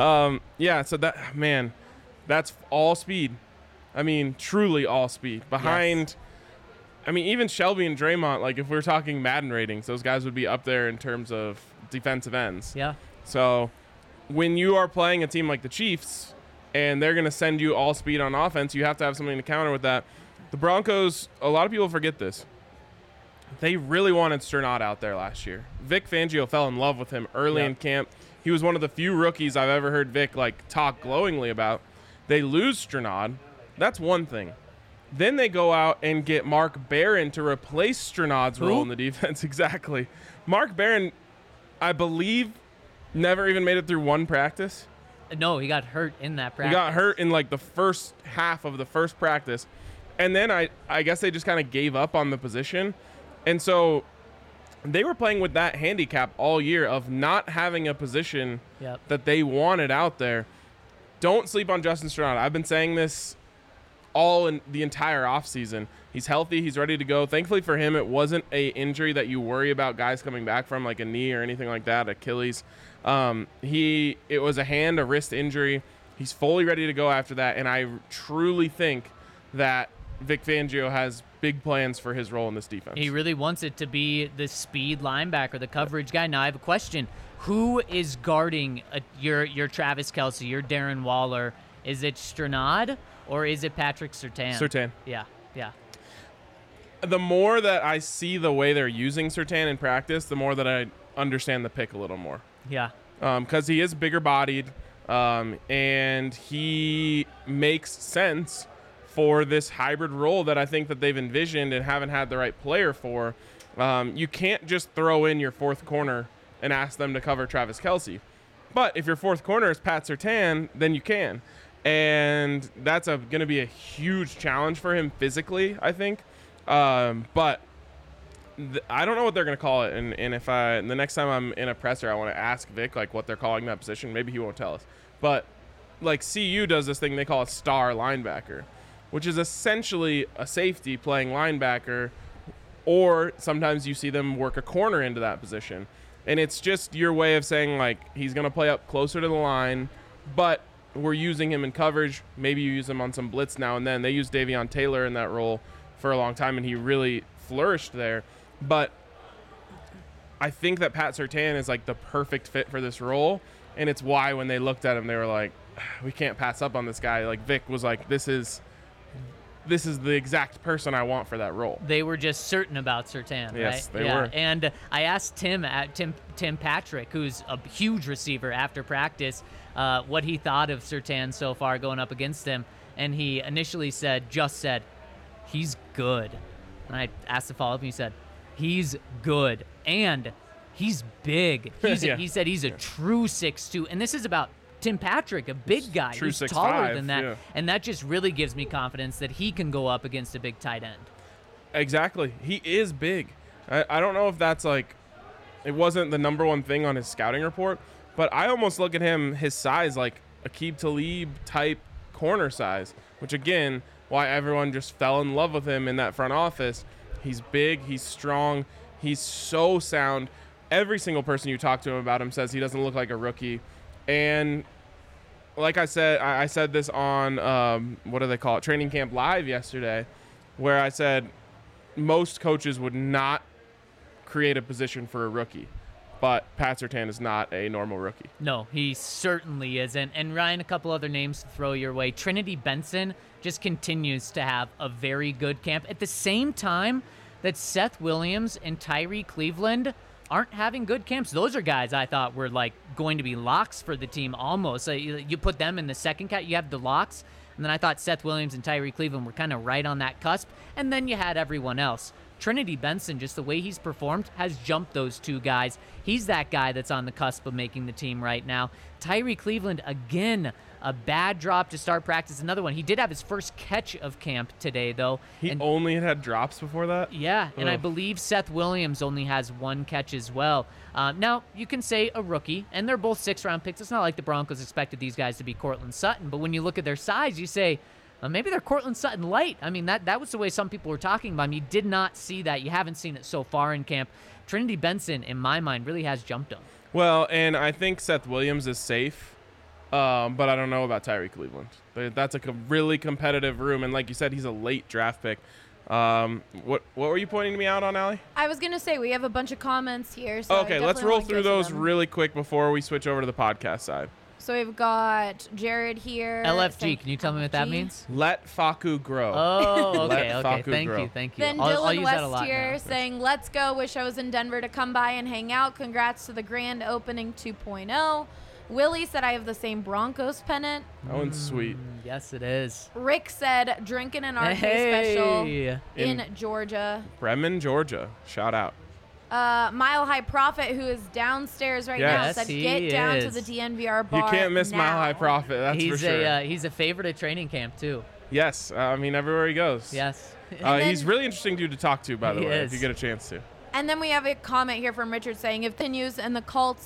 [SPEAKER 4] Yeah, so that, man, that's all speed. I mean, truly all speed. Behind, I mean, even Shelby and Draymond, like if we're talking Madden ratings, those guys would be up there in terms of defensive ends.
[SPEAKER 3] Yeah.
[SPEAKER 4] So when you are playing a team like the Chiefs and they're going to send you all speed on offense, you have to have something to counter with that. The Broncos, a lot of people forget this. They really wanted Strnad out there last year. Vic Fangio fell in love with him early
[SPEAKER 3] Yep.
[SPEAKER 4] in camp. He was one of the few rookies I've ever heard Vic like talk glowingly about. They lose Strnad. That's one thing. Then they go out and get Mark Barron to replace Strnad's
[SPEAKER 3] Who?
[SPEAKER 4] role in the defense. Exactly. Mark Barron, I believe, never even made it through one practice.
[SPEAKER 3] No, he got hurt in that
[SPEAKER 4] He
[SPEAKER 3] practice.
[SPEAKER 4] got hurt in like the first half of the first practice. And then I guess they just kind of gave up on the position. And so they were playing with that handicap all year of not having a position
[SPEAKER 3] Yep.
[SPEAKER 4] that they wanted out there. Don't sleep on Justin Strnad. I've been saying this all in the entire offseason. He's healthy. He's ready to go. Thankfully for him, it wasn't a injury that you worry about guys coming back from, like a knee or anything like that, Achilles. It was a hand, a wrist injury. He's fully ready to go after that. And I truly think that Vic Fangio has big plans for his role in this defense.
[SPEAKER 3] He really wants it to be the speed linebacker, the coverage guy. Now I have a question: who is guarding your Travis Kelce, your Darren Waller? Is it Strnad or is it Patrick Surtain?
[SPEAKER 4] Surtain.
[SPEAKER 3] Yeah, yeah.
[SPEAKER 4] the more that I see the way they're using Surtain in practice, the more that I understand the pick a little more.
[SPEAKER 3] Yeah.
[SPEAKER 4] Because he is bigger bodied, and he makes sense for this hybrid role that I think that they've envisioned and haven't had the right player for. You can't just throw in your fourth corner and ask them to cover Travis Kelce. But if your fourth corner is Pat Surtain, then you can. And that's going to be a huge challenge for him physically, I think. But I don't know what they're going to call it. And if the next time I'm in a presser, I want to ask Vic like what they're calling that position. Maybe he won't tell us. But like CU does this thing they call a star linebacker, which is essentially a safety playing linebacker, or sometimes you see them work a corner into that position. And it's just your way of saying, like, he's going to play up closer to the line, but we're using him in coverage. Maybe you use him on some blitz now and then. They used Davion Taylor in that role for a long time, and he really flourished there. But I think that Pat Surtain is, like, the perfect fit for this role, and it's why when they looked at him, they were like, we can't pass up on this guy. Like, Vic was like, this is the exact person I want for that role.
[SPEAKER 3] They were just certain about Surtain, right?
[SPEAKER 4] Yes, they were.
[SPEAKER 3] And I asked Tim Patrick, who's a huge receiver, after practice, what he thought of Surtain so far going up against him, and he initially said, he's good. And I asked the follow-up, and he said, he's good, and he's big. He said he's a true 6'2", and this is about Tim Patrick, a big guy
[SPEAKER 4] True
[SPEAKER 3] who's
[SPEAKER 4] 6'5",
[SPEAKER 3] taller than that,
[SPEAKER 4] yeah.
[SPEAKER 3] and that just really gives me confidence that he can go up against a big tight end.
[SPEAKER 4] Exactly. He is big. I don't know if that's like, it wasn't the number one thing on his scouting report, but I almost look at him, his size, like Aqib Talib type corner size, which again, why everyone just fell in love with him in that front office. He's big, he's strong, he's so sound. Every single person you talk to him about him says he doesn't look like a rookie. And like I said this on, what do they call it, Training Camp Live yesterday, where I said most coaches would not create a position for a rookie, but Pat Surtain is not a normal rookie.
[SPEAKER 3] No, he certainly isn't. And Ryan, a couple other names to throw your way. Trinity Benson just continues to have a very good camp. At the same time that Seth Williams and Tyree Cleveland aren't having good camps. Those are guys I thought were like going to be locks for the team almost. So you put them in the second cat, you have the locks, and then I thought Seth Williams and Tyree Cleveland were kind of right on that cusp, and then you had everyone else. Trinity Benson, just the way he's performed, has jumped those two guys. He's that guy that's on the cusp of making the team right now. Tyree Cleveland, again, a bad drop to start practice. Another one. He did have his first catch of camp today, though.
[SPEAKER 4] He only had drops before that?
[SPEAKER 3] Yeah, and I
[SPEAKER 4] Ugh.
[SPEAKER 3] believe Seth Williams only has one catch as well. Now, you can say a rookie, and they're both sixth-round picks. It's not like the Broncos expected these guys to be Cortland Sutton, but when you look at their size, you say, maybe they're Cortland Sutton light. I mean, that was the way some people were talking about him. You did not see that. You haven't seen it so far in camp. Trinity Benson, in my mind, really has jumped him.
[SPEAKER 4] Well, and I think Seth Williams is safe, but I don't know about Tyree Cleveland. That's a really competitive room, and like you said, he's a late draft pick. What were you pointing me out on, Allie?
[SPEAKER 6] I was going to say, we have a bunch of comments here. So
[SPEAKER 4] Okay, let's roll through those really quick before we switch over to the podcast side.
[SPEAKER 6] So we've got Jared here.
[SPEAKER 3] LFG,
[SPEAKER 6] saying
[SPEAKER 3] can you tell me what that
[SPEAKER 6] LFG.
[SPEAKER 3] means?
[SPEAKER 4] Let Faku grow.
[SPEAKER 3] Oh, okay,
[SPEAKER 4] Let
[SPEAKER 3] okay.
[SPEAKER 4] Faku
[SPEAKER 3] Thank
[SPEAKER 4] grow.
[SPEAKER 3] you, thank you.
[SPEAKER 6] Then
[SPEAKER 3] I'll
[SPEAKER 6] Dylan
[SPEAKER 3] use that a
[SPEAKER 6] West
[SPEAKER 3] lot
[SPEAKER 6] here
[SPEAKER 3] now.
[SPEAKER 6] saying, let's go. Wish I was in Denver to come by and hang out. Congrats to the grand opening 2.0. Willie said, I have the same Broncos pennant.
[SPEAKER 4] That one's sweet.
[SPEAKER 3] Yes, it is.
[SPEAKER 6] Rick said, drinking an RK special
[SPEAKER 3] Hey.
[SPEAKER 6] in Georgia.
[SPEAKER 4] Bremen, Georgia. Shout out.
[SPEAKER 6] Mile High Prophet, who is downstairs right now,
[SPEAKER 3] Yes,
[SPEAKER 6] said,
[SPEAKER 3] he
[SPEAKER 6] get down to
[SPEAKER 3] is.
[SPEAKER 6] the DNVR bar.
[SPEAKER 4] You can't miss
[SPEAKER 6] now.
[SPEAKER 4] Mile High Prophet, that's for
[SPEAKER 3] He's
[SPEAKER 4] sure.
[SPEAKER 3] he's a favorite at training camp too.
[SPEAKER 4] Yes, I mean, everywhere he goes.
[SPEAKER 3] Yes.
[SPEAKER 4] He's really interesting dude to talk to, by the
[SPEAKER 3] He
[SPEAKER 4] way,
[SPEAKER 3] is.
[SPEAKER 4] if you get a chance to.
[SPEAKER 6] And then we have a comment here from Richard saying, if continues and the Colts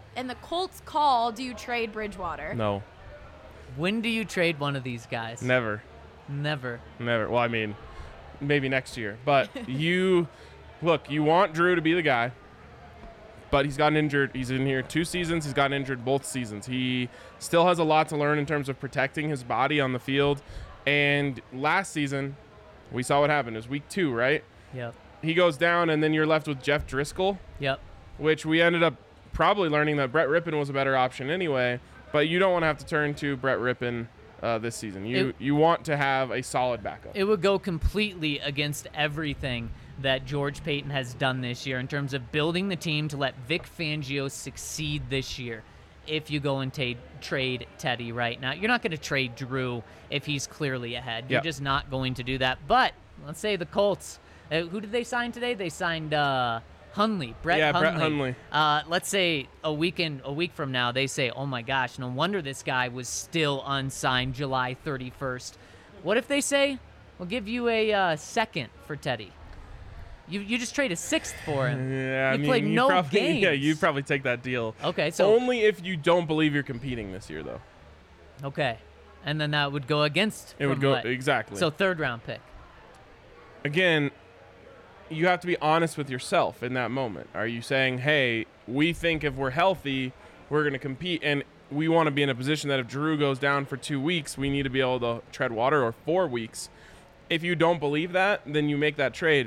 [SPEAKER 6] call, do you trade Bridgewater?
[SPEAKER 4] No,
[SPEAKER 3] When do you trade one of these guys?
[SPEAKER 4] never.
[SPEAKER 3] Never.
[SPEAKER 4] Well, I mean, maybe next year. But you want Drew to be the guy, but he's gotten injured. He's in here 2 seasons. He's gotten injured both seasons. He still has a lot to learn in terms of protecting his body on the field. And last season, we saw what happened. It was week 2, right?
[SPEAKER 3] Yep.
[SPEAKER 4] He goes down, and then you're left with Jeff Driscoll,
[SPEAKER 3] Yep.
[SPEAKER 4] which we ended up probably learning that Brett Rippon was a better option anyway. But you don't want to have to turn to Brett Rippon this season. You want to have a solid backup.
[SPEAKER 3] It would go completely against everything that George Payton has done this year in terms of building the team to let Vic Fangio succeed this year. If you go and trade Teddy right now, you're not going to trade Drew if he's clearly ahead. You're just not going to do that. But let's say the Colts. Who did they sign today? They signed Hundley, Brett Hundley. Let's say a week from now, they say, "Oh my gosh, no wonder this guy was still unsigned July 31st." What if they say, "We'll give you a second for Teddy"? You just trade a sixth for him.
[SPEAKER 4] Yeah,
[SPEAKER 3] played no games.
[SPEAKER 4] Yeah, you'd probably take that deal.
[SPEAKER 3] Okay, so
[SPEAKER 4] only if you don't believe you're competing this year, though.
[SPEAKER 3] Okay, and then that would go against.
[SPEAKER 4] It would go exactly.
[SPEAKER 3] So 3rd round pick.
[SPEAKER 4] Again, you have to be honest with yourself in that moment. Are you saying, "Hey, we think if we're healthy, we're going to compete, and we want to be in a position that if Drew goes down for 2 weeks, we need to be able to tread water, or 4 weeks." If you don't believe that, then you make that trade.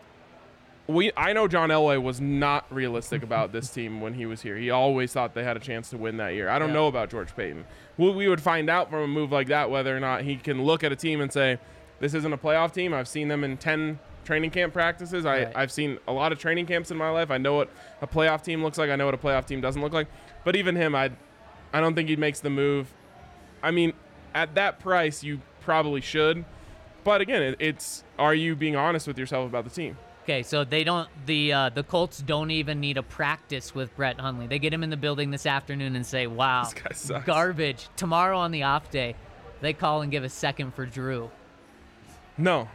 [SPEAKER 4] I know John Elway was not realistic about this team when he was here. He always thought they had a chance to win that year. I don't know about George Payton. We would find out from a move like that whether or not he can look at a team and say, "This isn't a playoff team. I've seen them in 10 training camp practices.
[SPEAKER 3] Right.
[SPEAKER 4] I've seen a lot of training camps in my life. I know what a playoff team looks like. I know what a playoff team doesn't look like." But even him, I don't think he makes the move. I mean, at that price, you probably should. But again, it's are you being honest with yourself about the team?
[SPEAKER 3] Okay, so they don't. The Colts don't even need a practice with Brett Hundley. They get him in the building this afternoon and say, "Wow,
[SPEAKER 4] This guy sucks."
[SPEAKER 3] Garbage." Tomorrow on the off day, they call and give a second for Drew.
[SPEAKER 4] No.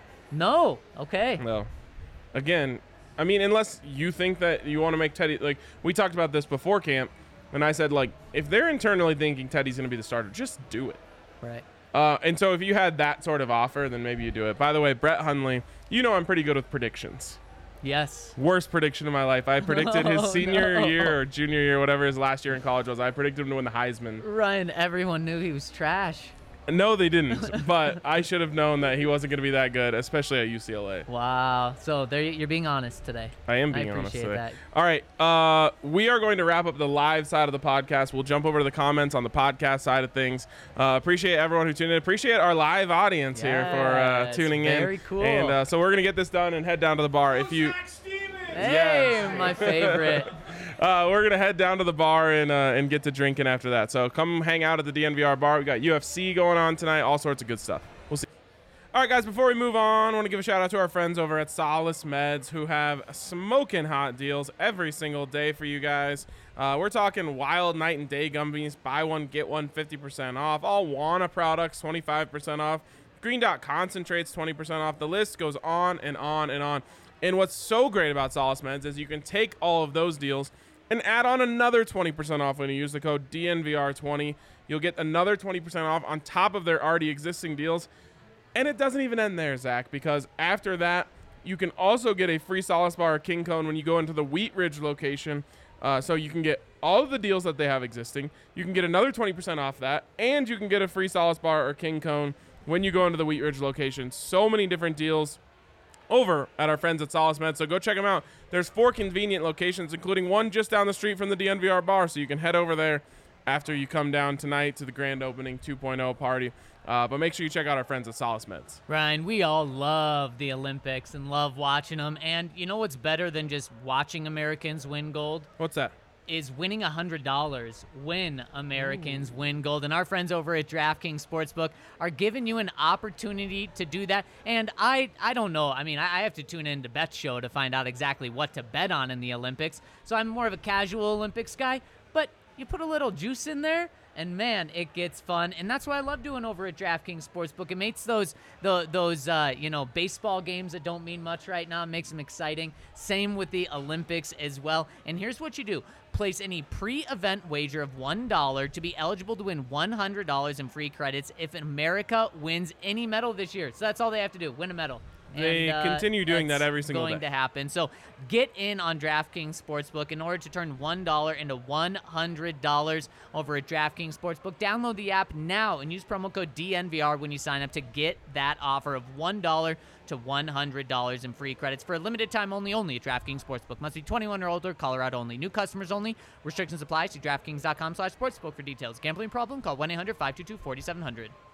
[SPEAKER 3] Okay.
[SPEAKER 4] No. Again, I mean, unless you think that you want to make Teddy, like we talked about this before camp, and I said, like, if they're internally thinking Teddy's going to be the starter, just do it.
[SPEAKER 3] Right.
[SPEAKER 4] And so if you had that sort of offer, then maybe you do it. By the way, Brett Hundley, you know I'm pretty good with predictions.
[SPEAKER 3] Yes.
[SPEAKER 4] Worst prediction of my life. I predicted his senior year or junior year, whatever his last year in college was. I predicted him to win the Heisman.
[SPEAKER 3] Ryan, everyone knew he was trash.
[SPEAKER 4] No, they didn't. But I should have known that he wasn't going to be that good, especially at UCLA.
[SPEAKER 3] Wow. So there, you're being honest today.
[SPEAKER 4] I am being honest
[SPEAKER 3] appreciate
[SPEAKER 4] today.
[SPEAKER 3] that.
[SPEAKER 4] All right. We are going to wrap up the live side of the podcast. We'll jump over to the comments on the podcast side of things. Appreciate everyone who tuned in. Appreciate our live audience here for tuning in.
[SPEAKER 3] Very cool.
[SPEAKER 4] And so we're going to get this done and head down to the bar. If you,
[SPEAKER 3] Hey, my favorite.
[SPEAKER 4] we're going to head down to the bar and get to drinking after that. So come hang out at the DNVR bar. We got UFC going on tonight, all sorts of good stuff. We'll see. All right, guys, before we move on, I want to give a shout out to our friends over at Solace Meds who have smoking hot deals every single day for you guys. We're talking wild night and day gummies, buy one, get one, 50% off. All Wana products, 25% off. Green Dot concentrates, 20% off. The list goes on and on and on. And what's so great about Solace Meds is you can take all of those deals and add on another 20% off when you use the code DNVR20. You'll get another 20% off on top of their already existing deals. And it doesn't even end there, Zach, because after that, you can also get a free Solace Bar or King Cone when you go into the Wheat Ridge location. So you can get all of the deals that they have existing. You can get another 20% off that, and you can get a free Solace Bar or King Cone when you go into the Wheat Ridge location. So many different deals over at our friends at Solace Med. So go check them out. There's 4 convenient locations, including one just down the street from the DNVR bar. So you can head over there after you come down tonight to the grand opening 2.0 party. But make sure you check out our friends at Solace Meds.
[SPEAKER 3] Ryan, we all love the Olympics and love watching them. And you know what's better than just watching Americans win gold?
[SPEAKER 4] What's that?
[SPEAKER 3] Is winning $100 when Americans win gold. And our friends over at DraftKings Sportsbook are giving you an opportunity to do that. And I don't know. I mean, I have to tune in to Bet Show to find out exactly what to bet on in the Olympics. So I'm more of a casual Olympics guy. But you put a little juice in there, and man, it gets fun. And that's what I love doing over at DraftKings Sportsbook. It makes those baseball games that don't mean much right now, it makes them exciting. Same with the Olympics as well. And here's what you do. Place any pre-event wager of $1 to be eligible to win $100 in free credits if America wins any medal this year. So that's all they have to do, win a medal.
[SPEAKER 4] They continue doing that every single day.
[SPEAKER 3] Going to happen. So get in on DraftKings Sportsbook in order to turn $1 into $100 over at DraftKings Sportsbook. Download the app now and use promo code DNVR when you sign up to get that offer of $1 to $100 in free credits for a limited time only at DraftKings Sportsbook. Must be 21 or older, Colorado only. New customers only. Restrictions apply. See DraftKings.com/sportsbook for details. Gambling problem? Call 1-800-522-4700.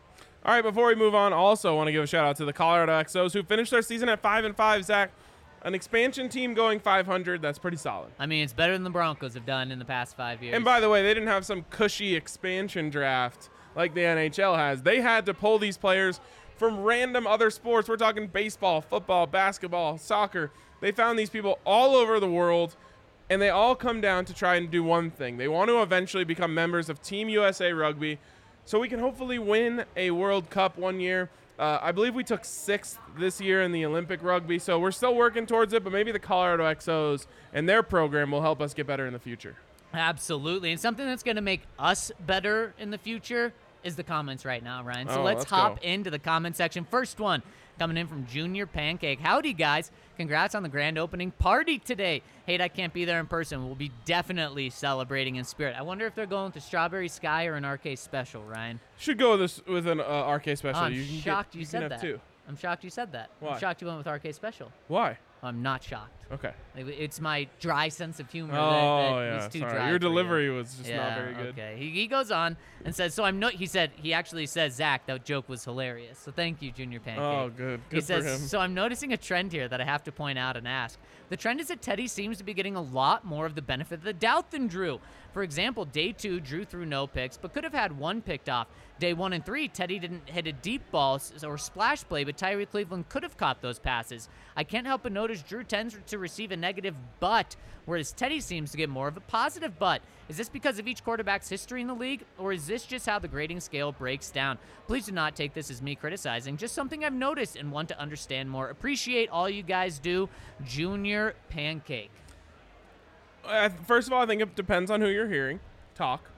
[SPEAKER 4] All right, before we move on, also want to give a shout out to the Colorado Exos who finished their season at 5-5. Zach, an expansion team going 500, that's pretty solid.
[SPEAKER 3] I mean, it's better than the Broncos have done in the past 5 years.
[SPEAKER 4] And by the way, they didn't have some cushy expansion draft like the NHL has. They had to pull these players from random other sports. We're talking baseball, football, basketball, soccer. They found these people all over the world, and they all come down to try and do one thing. They want to eventually become members of Team USA Rugby so we can hopefully win a World Cup one year. I believe we took 6th this year in the Olympic rugby, so we're still working towards it, but maybe the Colorado Exos and their program will help us get better in the future.
[SPEAKER 3] Absolutely. And something that's going to make us better in the future is the comments right now, Ryan. So let's hop into the comment section. First one coming in from Junior Pancake. Howdy, guys. Congrats on the grand opening party today. Hate I can't be there in person. We'll be definitely celebrating in spirit. I wonder if they're going to Strawberry Sky or an RK Special, Ryan.
[SPEAKER 4] Should go with an RK Special.
[SPEAKER 3] I'm shocked you said that.
[SPEAKER 4] Two.
[SPEAKER 3] I'm shocked you said that.
[SPEAKER 4] Why?
[SPEAKER 3] I'm shocked you went with RK Special.
[SPEAKER 4] Why?
[SPEAKER 3] I'm not shocked.
[SPEAKER 4] Okay.
[SPEAKER 3] It's my dry sense of humor.
[SPEAKER 4] Oh,
[SPEAKER 3] that
[SPEAKER 4] yeah.
[SPEAKER 3] was too
[SPEAKER 4] Sorry.
[SPEAKER 3] dry
[SPEAKER 4] Your
[SPEAKER 3] for you.
[SPEAKER 4] delivery was just not very good.
[SPEAKER 3] Okay. He goes on and says, he actually says, Zach, that joke was hilarious. So thank you, Junior Pancake.
[SPEAKER 4] Oh, good.
[SPEAKER 3] He
[SPEAKER 4] Good for
[SPEAKER 3] says,
[SPEAKER 4] him.
[SPEAKER 3] so I'm noticing a trend here that I have to point out and ask. The trend is that Teddy seems to be getting a lot more of the benefit of the doubt than Drew. For example, day 2, Drew threw no picks, but could have had one picked off. Day 1 and 3, Teddy didn't hit a deep ball or splash play, but Tyree Cleveland could have caught those passes. I can't help but notice Drew tends to receive a negative but, whereas Teddy seems to get more of a positive but. Is this because of each quarterback's history in the league, or is this just how the grading scale breaks down? Please do not take this as me criticizing, just something I've noticed and want to understand more. Appreciate all you guys do, Junior Pancake.
[SPEAKER 4] First of all, I think it depends on who you're hearing talk.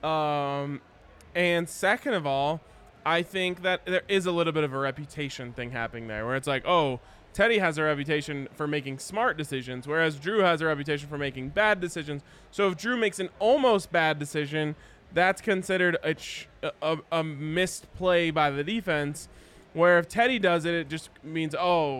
[SPEAKER 4] And second of all, I think that there is a little bit of a reputation thing happening there where it's like, oh, Teddy has a reputation for making smart decisions, whereas Drew has a reputation for making bad decisions. So if Drew makes an almost bad decision, that's considered a missed play by the defense, where if Teddy does it, it just means,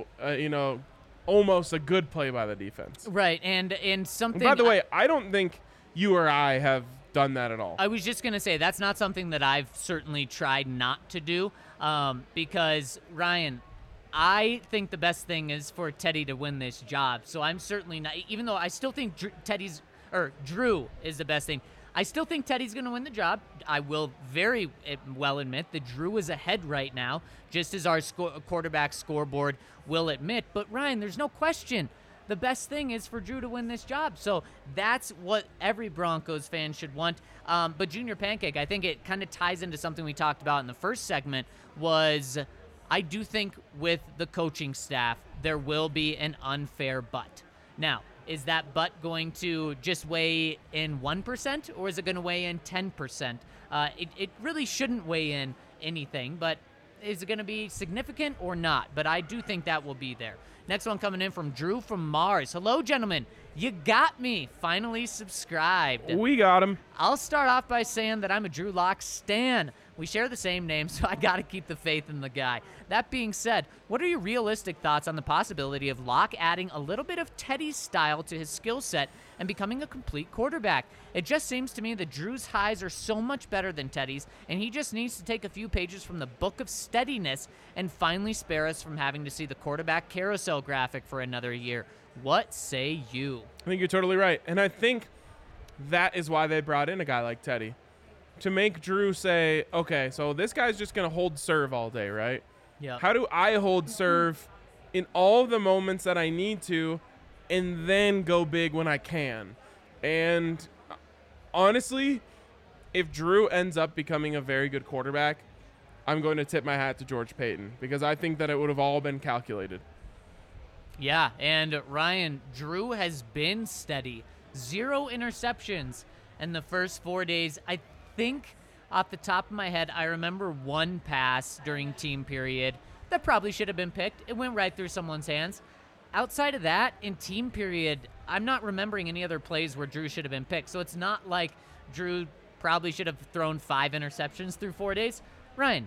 [SPEAKER 4] almost a good play by the defense.
[SPEAKER 3] Right, and something...
[SPEAKER 4] And by the way, I don't think you or I have done that at all.
[SPEAKER 3] I was just going to say, that's not something that I've certainly tried not to do, because, Ryan, I think the best thing is for Teddy to win this job. So I'm certainly not, even though I still think Drew is the best thing, I still think Teddy's going to win the job. I will very well admit that Drew is ahead right now, just as our quarterback scoreboard will admit. But, Ryan, there's no question the best thing is for Drew to win this job. So that's what every Broncos fan should want. But Junior Pancake, I think it kind of ties into something we talked about in the first segment, was I do think with the coaching staff, there will be an unfair but. Now, is that but going to just weigh in 1%, or is it going to weigh in 10%? It really shouldn't weigh in anything, but is it going to be significant or not? But I do think that will be there. Next one coming in from Drew from Mars. Hello, gentlemen. You got me. Finally subscribed.
[SPEAKER 4] We got him.
[SPEAKER 3] I'll start off by saying that I'm a Drew Lock stan. We share the same name, so I got to keep the faith in the guy. That being said, what are your realistic thoughts on the possibility of Lock adding a little bit of Teddy's style to his skill set and becoming a complete quarterback? It just seems to me that Drew's highs are so much better than Teddy's, and he just needs to take a few pages from the book of steadiness and finally spare us from having to see the quarterback carousel graphic for another year. What say you?
[SPEAKER 4] I think you're totally right. And I think that is why they brought in a guy like Teddy. To make Drew say, okay, so this guy's just going to hold serve all day, right?
[SPEAKER 3] Yeah.
[SPEAKER 4] How do I hold serve in all the moments that I need to and then go big when I can? And honestly, if Drew ends up becoming a very good quarterback, I'm going to tip my hat to George Payton because I think that it would have all been calculated.
[SPEAKER 3] Yeah, and Ryan, Drew has been steady. 0 interceptions in the first 4 days. I think off the top of my head, I remember one pass during team period that probably should have been picked. It went right through someone's hands. Outside of that, in team period, I'm not remembering any other plays where Drew should have been picked. So it's not like Drew probably should have thrown 5 interceptions through 4 days. Ryan,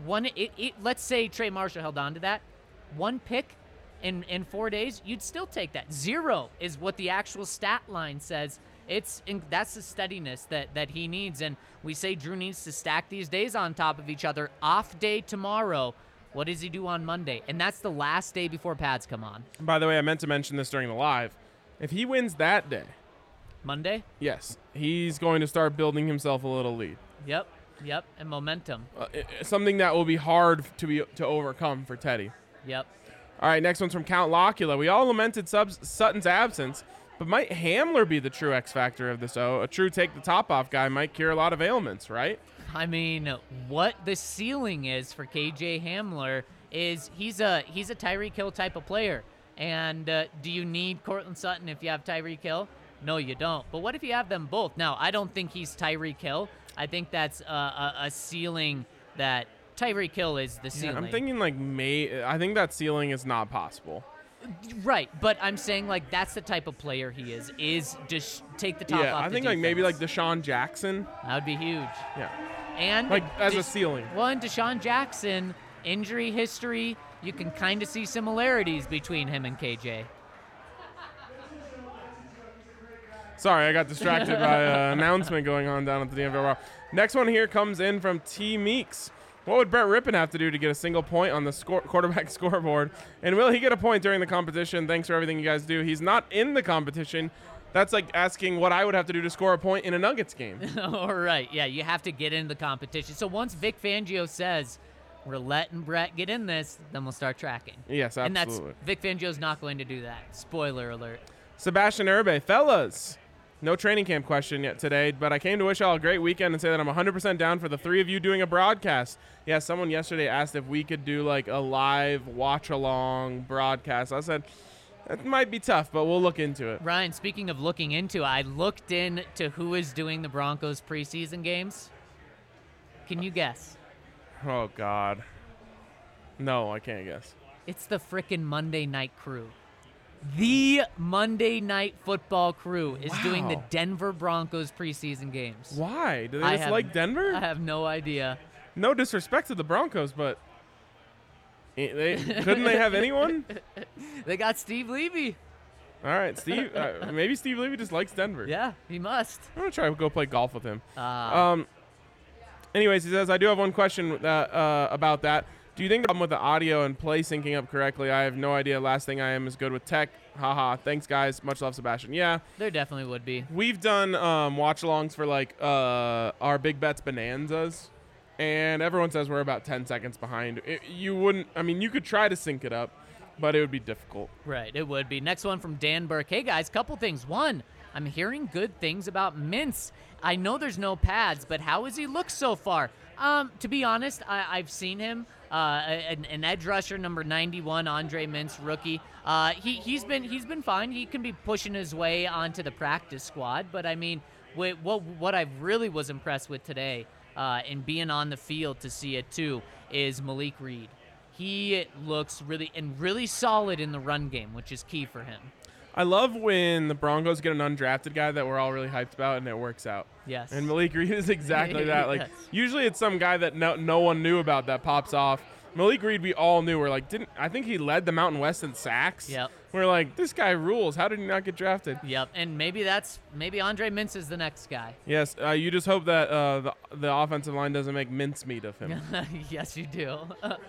[SPEAKER 3] let's say Trey Marshall held on to that. One pick in 4 days, you'd still take that. 0 is what the actual stat line says that's the steadiness that he needs. And we say Drew needs to stack these days on top of each other. Off day tomorrow. What does he do on Monday? And that's the last day before pads come on.
[SPEAKER 4] By the way, I meant to mention this during the live. If he wins that day,
[SPEAKER 3] Monday?
[SPEAKER 4] yes, he's going to start building himself a little lead.
[SPEAKER 3] Yep, and momentum.
[SPEAKER 4] Something that will be hard to overcome for Teddy.
[SPEAKER 3] Yep.
[SPEAKER 4] All right, next one's from Count Locula. We all lamented Sutton's absence, but might Hamler be the true X factor of this? A true take the top off guy might cure a lot of ailments, right?
[SPEAKER 3] I mean, what the ceiling is for KJ Hamler is he's a Tyreek Hill type of player. And do you need Courtland Sutton if you have Tyreek Hill? No, you don't. But what if you have them both? Now, I don't think he's Tyreek Hill. I think that's a ceiling that Tyreek Hill is the ceiling.
[SPEAKER 4] Yeah, I'm thinking I think that ceiling is not possible.
[SPEAKER 3] Right, but I'm saying like that's the type of player he is just take the top off.
[SPEAKER 4] Yeah, I think like maybe like Deshaun Jackson.
[SPEAKER 3] That would be huge.
[SPEAKER 4] Yeah.
[SPEAKER 3] And
[SPEAKER 4] like as a ceiling.
[SPEAKER 3] Well, and Deshaun Jackson, injury history, you can kind of see similarities between him and KJ.
[SPEAKER 4] Sorry, I got distracted by an announcement going on down at the DMV Bar. Next one here comes in from T. Meeks. What would Brett Rippon have to do to get a single point on the quarterback scoreboard? And will he get a point during the competition? Thanks for everything you guys do. He's not in the competition. That's like asking what I would have to do to score a point in a Nuggets game.
[SPEAKER 3] All right. Yeah, you have to get into the competition. So once Vic Fangio says, we're letting Brett get in this, then we'll start tracking.
[SPEAKER 4] Yes, absolutely.
[SPEAKER 3] And Vic Fangio's not going to do that. Spoiler alert.
[SPEAKER 4] Sebastian Urbe. Fellas, no training camp question yet today, but I came to wish y'all a great weekend and say that I'm 100% down for the three of you doing a broadcast. Yeah, someone yesterday asked if we could do like a live watch-along broadcast. I said, that might be tough, but we'll look into it.
[SPEAKER 3] Ryan, speaking of looking into it, I looked into who is doing the Broncos preseason games. Can you guess?
[SPEAKER 4] Oh, God. No, I can't guess.
[SPEAKER 3] It's the frickin' Monday Night Crew. The Monday Night Football Crew is doing the Denver Broncos preseason games.
[SPEAKER 4] Why? Do they just like Denver?
[SPEAKER 3] I have no idea.
[SPEAKER 4] No disrespect to the Broncos, but couldn't they have anyone?
[SPEAKER 3] They got Steve Levy.
[SPEAKER 4] All right, Steve. Maybe Steve Levy just likes Denver.
[SPEAKER 3] Yeah, he must.
[SPEAKER 4] I'm going to try to go play golf with him. Anyways, he says, I do have one question about that. Do you think the problem with the audio and play syncing up correctly? I have no idea. Last thing I am is good with tech. Haha. Thanks, guys. Much love, Sebastian. Yeah.
[SPEAKER 3] There definitely would be.
[SPEAKER 4] We've done watch-alongs for, like, our Big Bets Bonanzas, and everyone says we're about 10 seconds behind. You could try to sync it up, but it would be difficult.
[SPEAKER 3] Right, it would be. Next one from Dan Burke. Hey, guys, couple things. One, I'm hearing good things about Mintz. I know there's no pads, but how has he looked so far? To be honest, I've seen him. An edge rusher, number 91, Andre Mintz, rookie. He's been fine. He can be pushing his way onto the practice squad. But I mean, what I really was impressed with today, and being on the field to see it too, is Malik Reed. He looks really solid in the run game, which is key for him.
[SPEAKER 4] I love when the Broncos get an undrafted guy that we're all really hyped about and it works out.
[SPEAKER 3] Yes.
[SPEAKER 4] And Malik Reed is exactly that. Like, usually it's some guy that no one knew about that pops off. Malik Reed, we all knew. We're like, I think he led the Mountain West in sacks.
[SPEAKER 3] Yep.
[SPEAKER 4] We're like, this guy rules. How did he not get drafted?
[SPEAKER 3] Yep. And maybe Andre Mintz is the next guy.
[SPEAKER 4] Yes. You just hope that the offensive line doesn't make mincemeat of him.
[SPEAKER 3] Yes, you do.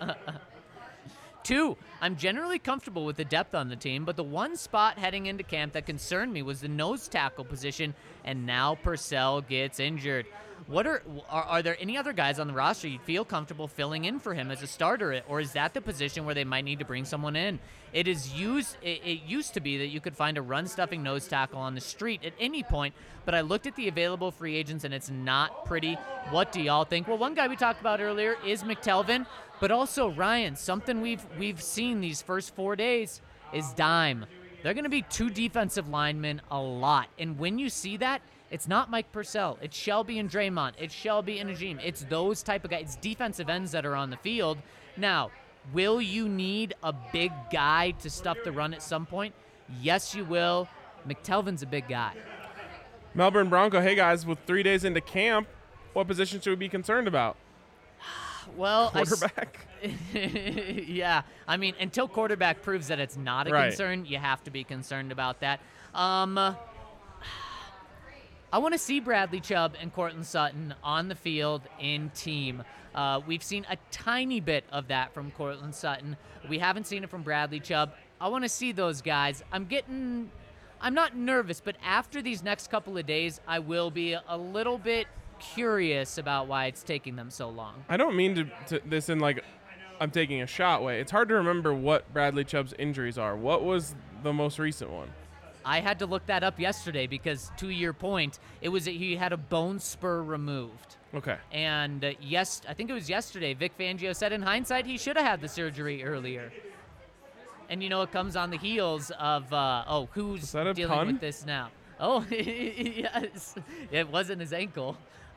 [SPEAKER 3] 2, I'm generally comfortable with the depth on the team, but the one spot heading into camp that concerned me was the nose tackle position, and now Purcell gets injured. Are there any other guys on the roster you'd feel comfortable filling in for him as a starter, or is that the position where they might need to bring someone in? It used to be that you could find a run-stuffing nose tackle on the street at any point, but I looked at the available free agents, and it's not pretty. What do y'all think? Well, one guy we talked about earlier is McTelvin, but also Ryan, something we've seen these first 4 days is dime. They're going to be 2 defensive linemen a lot, and when you see that, it's not Mike Purcell. It's Shelby and Draymond. It's Shelby and Najim. It's those type of guys. It's defensive ends that are on the field. Now, will you need a big guy to stuff the run at some point? Yes, you will. McTelvin's a big guy.
[SPEAKER 4] Melbourne Bronco, hey guys, with 3 days into camp, what position should we be concerned about?
[SPEAKER 3] Well,
[SPEAKER 4] quarterback.
[SPEAKER 3] Yeah, I mean, until quarterback proves that it's not a concern, you have to be concerned about that. I want to see Bradley Chubb and Courtland Sutton on the field in team. We've seen a tiny bit of that from Courtland Sutton. We haven't seen it from Bradley Chubb. I want to see those guys. I'm not nervous, but after these next couple of days, I will be a little bit curious about why it's taking them so long.
[SPEAKER 4] I don't mean to this in like I'm taking a shot way. It's hard to remember what Bradley Chubb's injuries are. What was the most recent one?
[SPEAKER 3] I had to look that up yesterday because, to your point, it was that he had a bone spur removed.
[SPEAKER 4] Okay.
[SPEAKER 3] And I think it was yesterday, Vic Fangio said in hindsight he should have had the surgery earlier. And, it comes on the heels of, who's
[SPEAKER 4] that a
[SPEAKER 3] dealing
[SPEAKER 4] pun?
[SPEAKER 3] with this now? Oh, yes. It wasn't his ankle.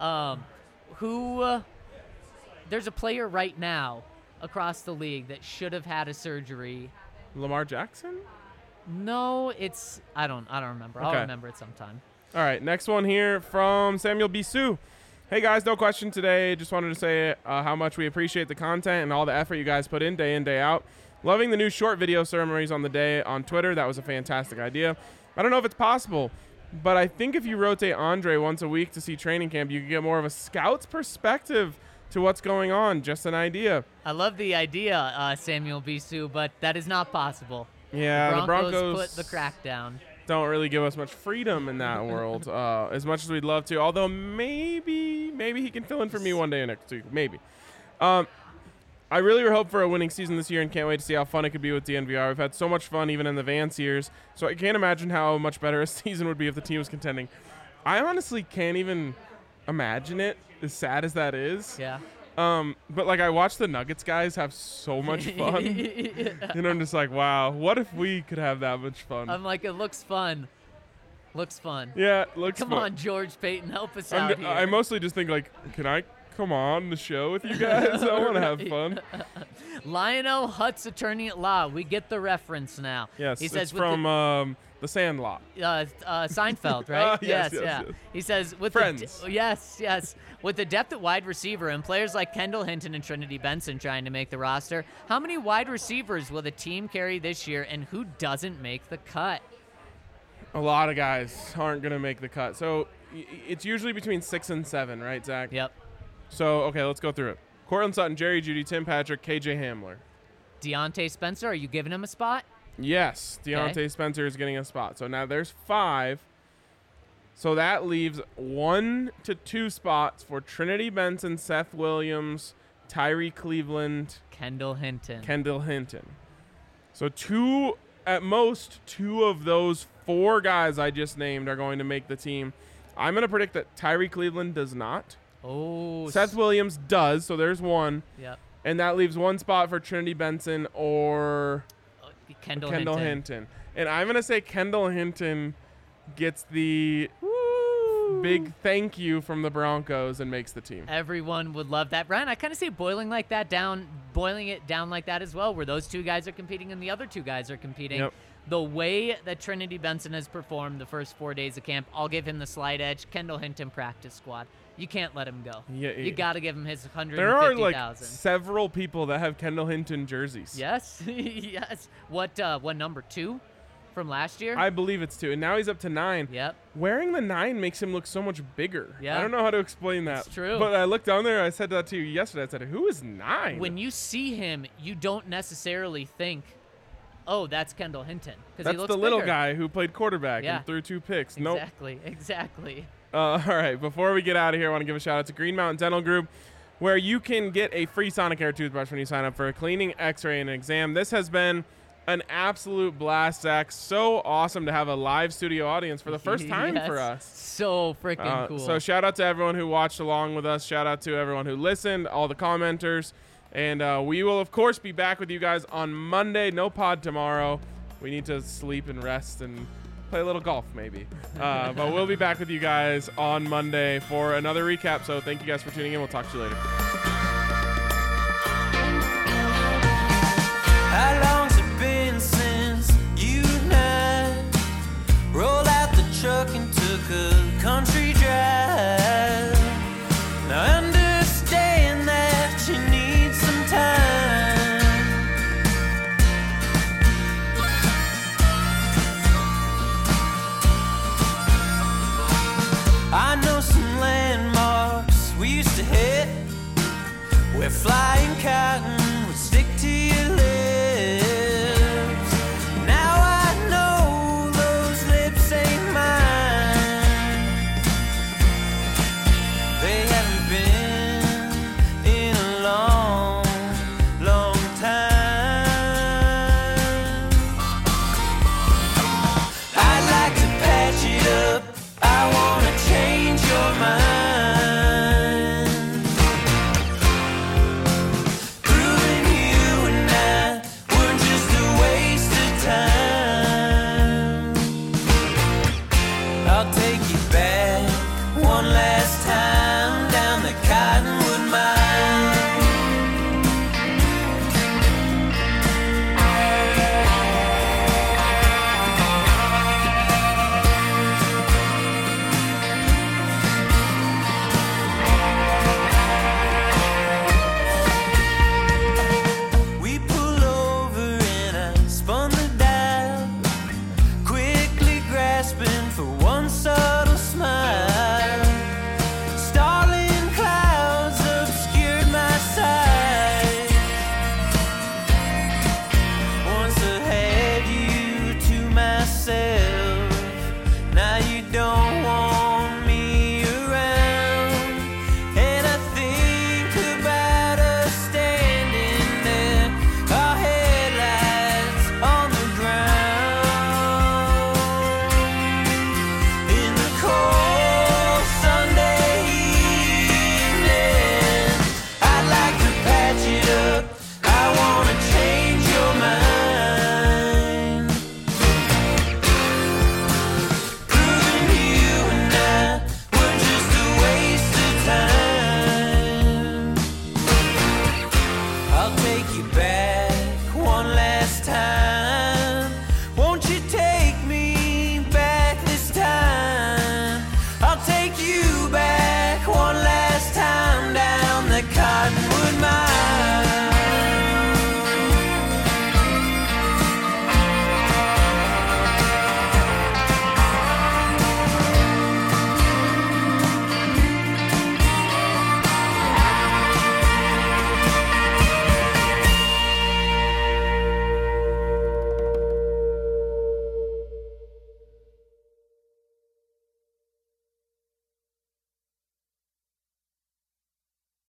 [SPEAKER 3] There's a player right now across the league that should have had a surgery.
[SPEAKER 4] Lamar Jackson?
[SPEAKER 3] No, I don't remember. I'll
[SPEAKER 4] Okay.
[SPEAKER 3] remember it sometime.
[SPEAKER 4] All right, next one here from Samuel Bisou. Hey guys, no question today. Just wanted to say how much we appreciate the content and all the effort you guys put in, day out. Loving the new short video summaries on the day on Twitter. That was a fantastic idea. I don't know if it's possible, but I think if you rotate Andre once a week to see training camp, you could get more of a scout's perspective to what's going on. Just an idea.
[SPEAKER 3] I love the idea, Samuel Bisou, but that is not possible.
[SPEAKER 4] Yeah,
[SPEAKER 3] the Broncos put the crack down.
[SPEAKER 4] Don't really give us much freedom in that world, as much as we'd love to. Although maybe he can fill in for me one day next week. Maybe. I really hope for a winning season this year and can't wait to see how fun it could be with DNVR. We've had so much fun even in the Vance years, so I can't imagine how much better a season would be if the team was contending. I honestly can't even imagine it, as sad as that is.
[SPEAKER 3] Yeah.
[SPEAKER 4] But like I watch the Nuggets guys have so much fun, and I'm just like, wow, what if we could have that much fun?
[SPEAKER 3] I'm like, it looks fun. Looks fun.
[SPEAKER 4] Yeah, it looks
[SPEAKER 3] Come
[SPEAKER 4] fun.
[SPEAKER 3] on, George Payton, help us out here.
[SPEAKER 4] I mostly just think like, can I come on the show with you guys? I want to have fun.
[SPEAKER 3] Lionel Hutz, attorney at law. We get the reference now.
[SPEAKER 4] Yes,
[SPEAKER 3] he says
[SPEAKER 4] it's from The Sandlot.
[SPEAKER 3] Seinfeld, right?
[SPEAKER 4] Yes,
[SPEAKER 3] yeah.
[SPEAKER 4] yes.
[SPEAKER 3] He says with
[SPEAKER 4] Friends.
[SPEAKER 3] Yes. With the depth at wide receiver and players like Kendall Hinton and Trinity Benson trying to make the roster, how many wide receivers will the team carry this year, and who doesn't make the cut?
[SPEAKER 4] A lot of guys aren't going to make the cut. So it's usually between 6 and 7, right, Zach?
[SPEAKER 3] Yep.
[SPEAKER 4] So, okay, let's go through it. Courtland Sutton, Jerry Jeudy, Tim Patrick, KJ Hamler.
[SPEAKER 3] Deontay Spencer, are you giving him a spot?
[SPEAKER 4] Yes, Deontay Spencer is getting a spot. So now there's 5. So that leaves 1 to 2 spots for Trinity Benson, Seth Williams, Tyree Cleveland,
[SPEAKER 3] Kendall Hinton.
[SPEAKER 4] Kendall Hinton. So at most 2 of those 4 guys I just named are going to make the team. I'm going to predict that Tyree Cleveland does not.
[SPEAKER 3] Oh.
[SPEAKER 4] Seth Williams does, so there's 1.
[SPEAKER 3] Yep.
[SPEAKER 4] And that leaves 1 spot for Trinity Benson or
[SPEAKER 3] Kendall
[SPEAKER 4] Hinton. And I'm going to say Kendall Hinton gets the big thank you from the Broncos and makes the team.
[SPEAKER 3] Everyone would love that. Brian, I kind of see boiling it down like that as well, where those 2 guys are competing and the other 2 guys are competing.
[SPEAKER 4] Yep.
[SPEAKER 3] The way that Trinity Benson has performed the first 4 days of camp, I'll give him the slight edge. Kendall Hinton practice squad. You can't let him go.
[SPEAKER 4] Yeah,
[SPEAKER 3] You got to give him his 150,000.
[SPEAKER 4] There are like several people that have Kendall Hinton jerseys.
[SPEAKER 3] Yes. Yes. What number 2 from last year?
[SPEAKER 4] I believe it's 2, and now he's up to 9.
[SPEAKER 3] Yep.
[SPEAKER 4] Wearing the 9 makes him look so much bigger.
[SPEAKER 3] Yeah.
[SPEAKER 4] I don't know how to explain that.
[SPEAKER 3] It's true.
[SPEAKER 4] But I looked down there. I said that to you yesterday. I said, "Who is 9?"
[SPEAKER 3] When you see him, you don't necessarily think, "Oh, that's Kendall Hinton," because
[SPEAKER 4] That's
[SPEAKER 3] he looks
[SPEAKER 4] the little
[SPEAKER 3] bigger.
[SPEAKER 4] guy who played quarterback
[SPEAKER 3] Yeah.
[SPEAKER 4] and threw 2 picks. Nope.
[SPEAKER 3] Exactly.
[SPEAKER 4] All right, before we get out of here, I want to give a shout out to Green Mountain Dental Group, where you can get a free Sonicare toothbrush when you sign up for a cleaning, x-ray, and an exam. This has been an absolute blast, Zach. So awesome to have a live studio audience for the first time
[SPEAKER 3] Yes.
[SPEAKER 4] for us.
[SPEAKER 3] So freaking cool.
[SPEAKER 4] So shout out to everyone who watched along with us. Shout out to everyone who listened, all the commenters. And we will, of course, be back with you guys on Monday. No pod tomorrow. We need to sleep and rest and play a little golf maybe. But we'll be back with you guys on Monday for another recap. So thank you guys for tuning in. We'll talk to you later.
[SPEAKER 5] How long's it been since you and I rolled out the truck and took a country drive? Now I understand that you need some time. where flying cotton would stick to your lips. Now I know those lips ain't mine. They haven't been in a long, long time. I'd like to patch it up. I wanna change your mind. Proving you and I were just a waste of time. I'll take you back one last time down the Cottonwood Mine. We pull over and I spun the dial, quickly grasping for one subtle smile. Starling clouds obscured my sight. Once I had you to myself.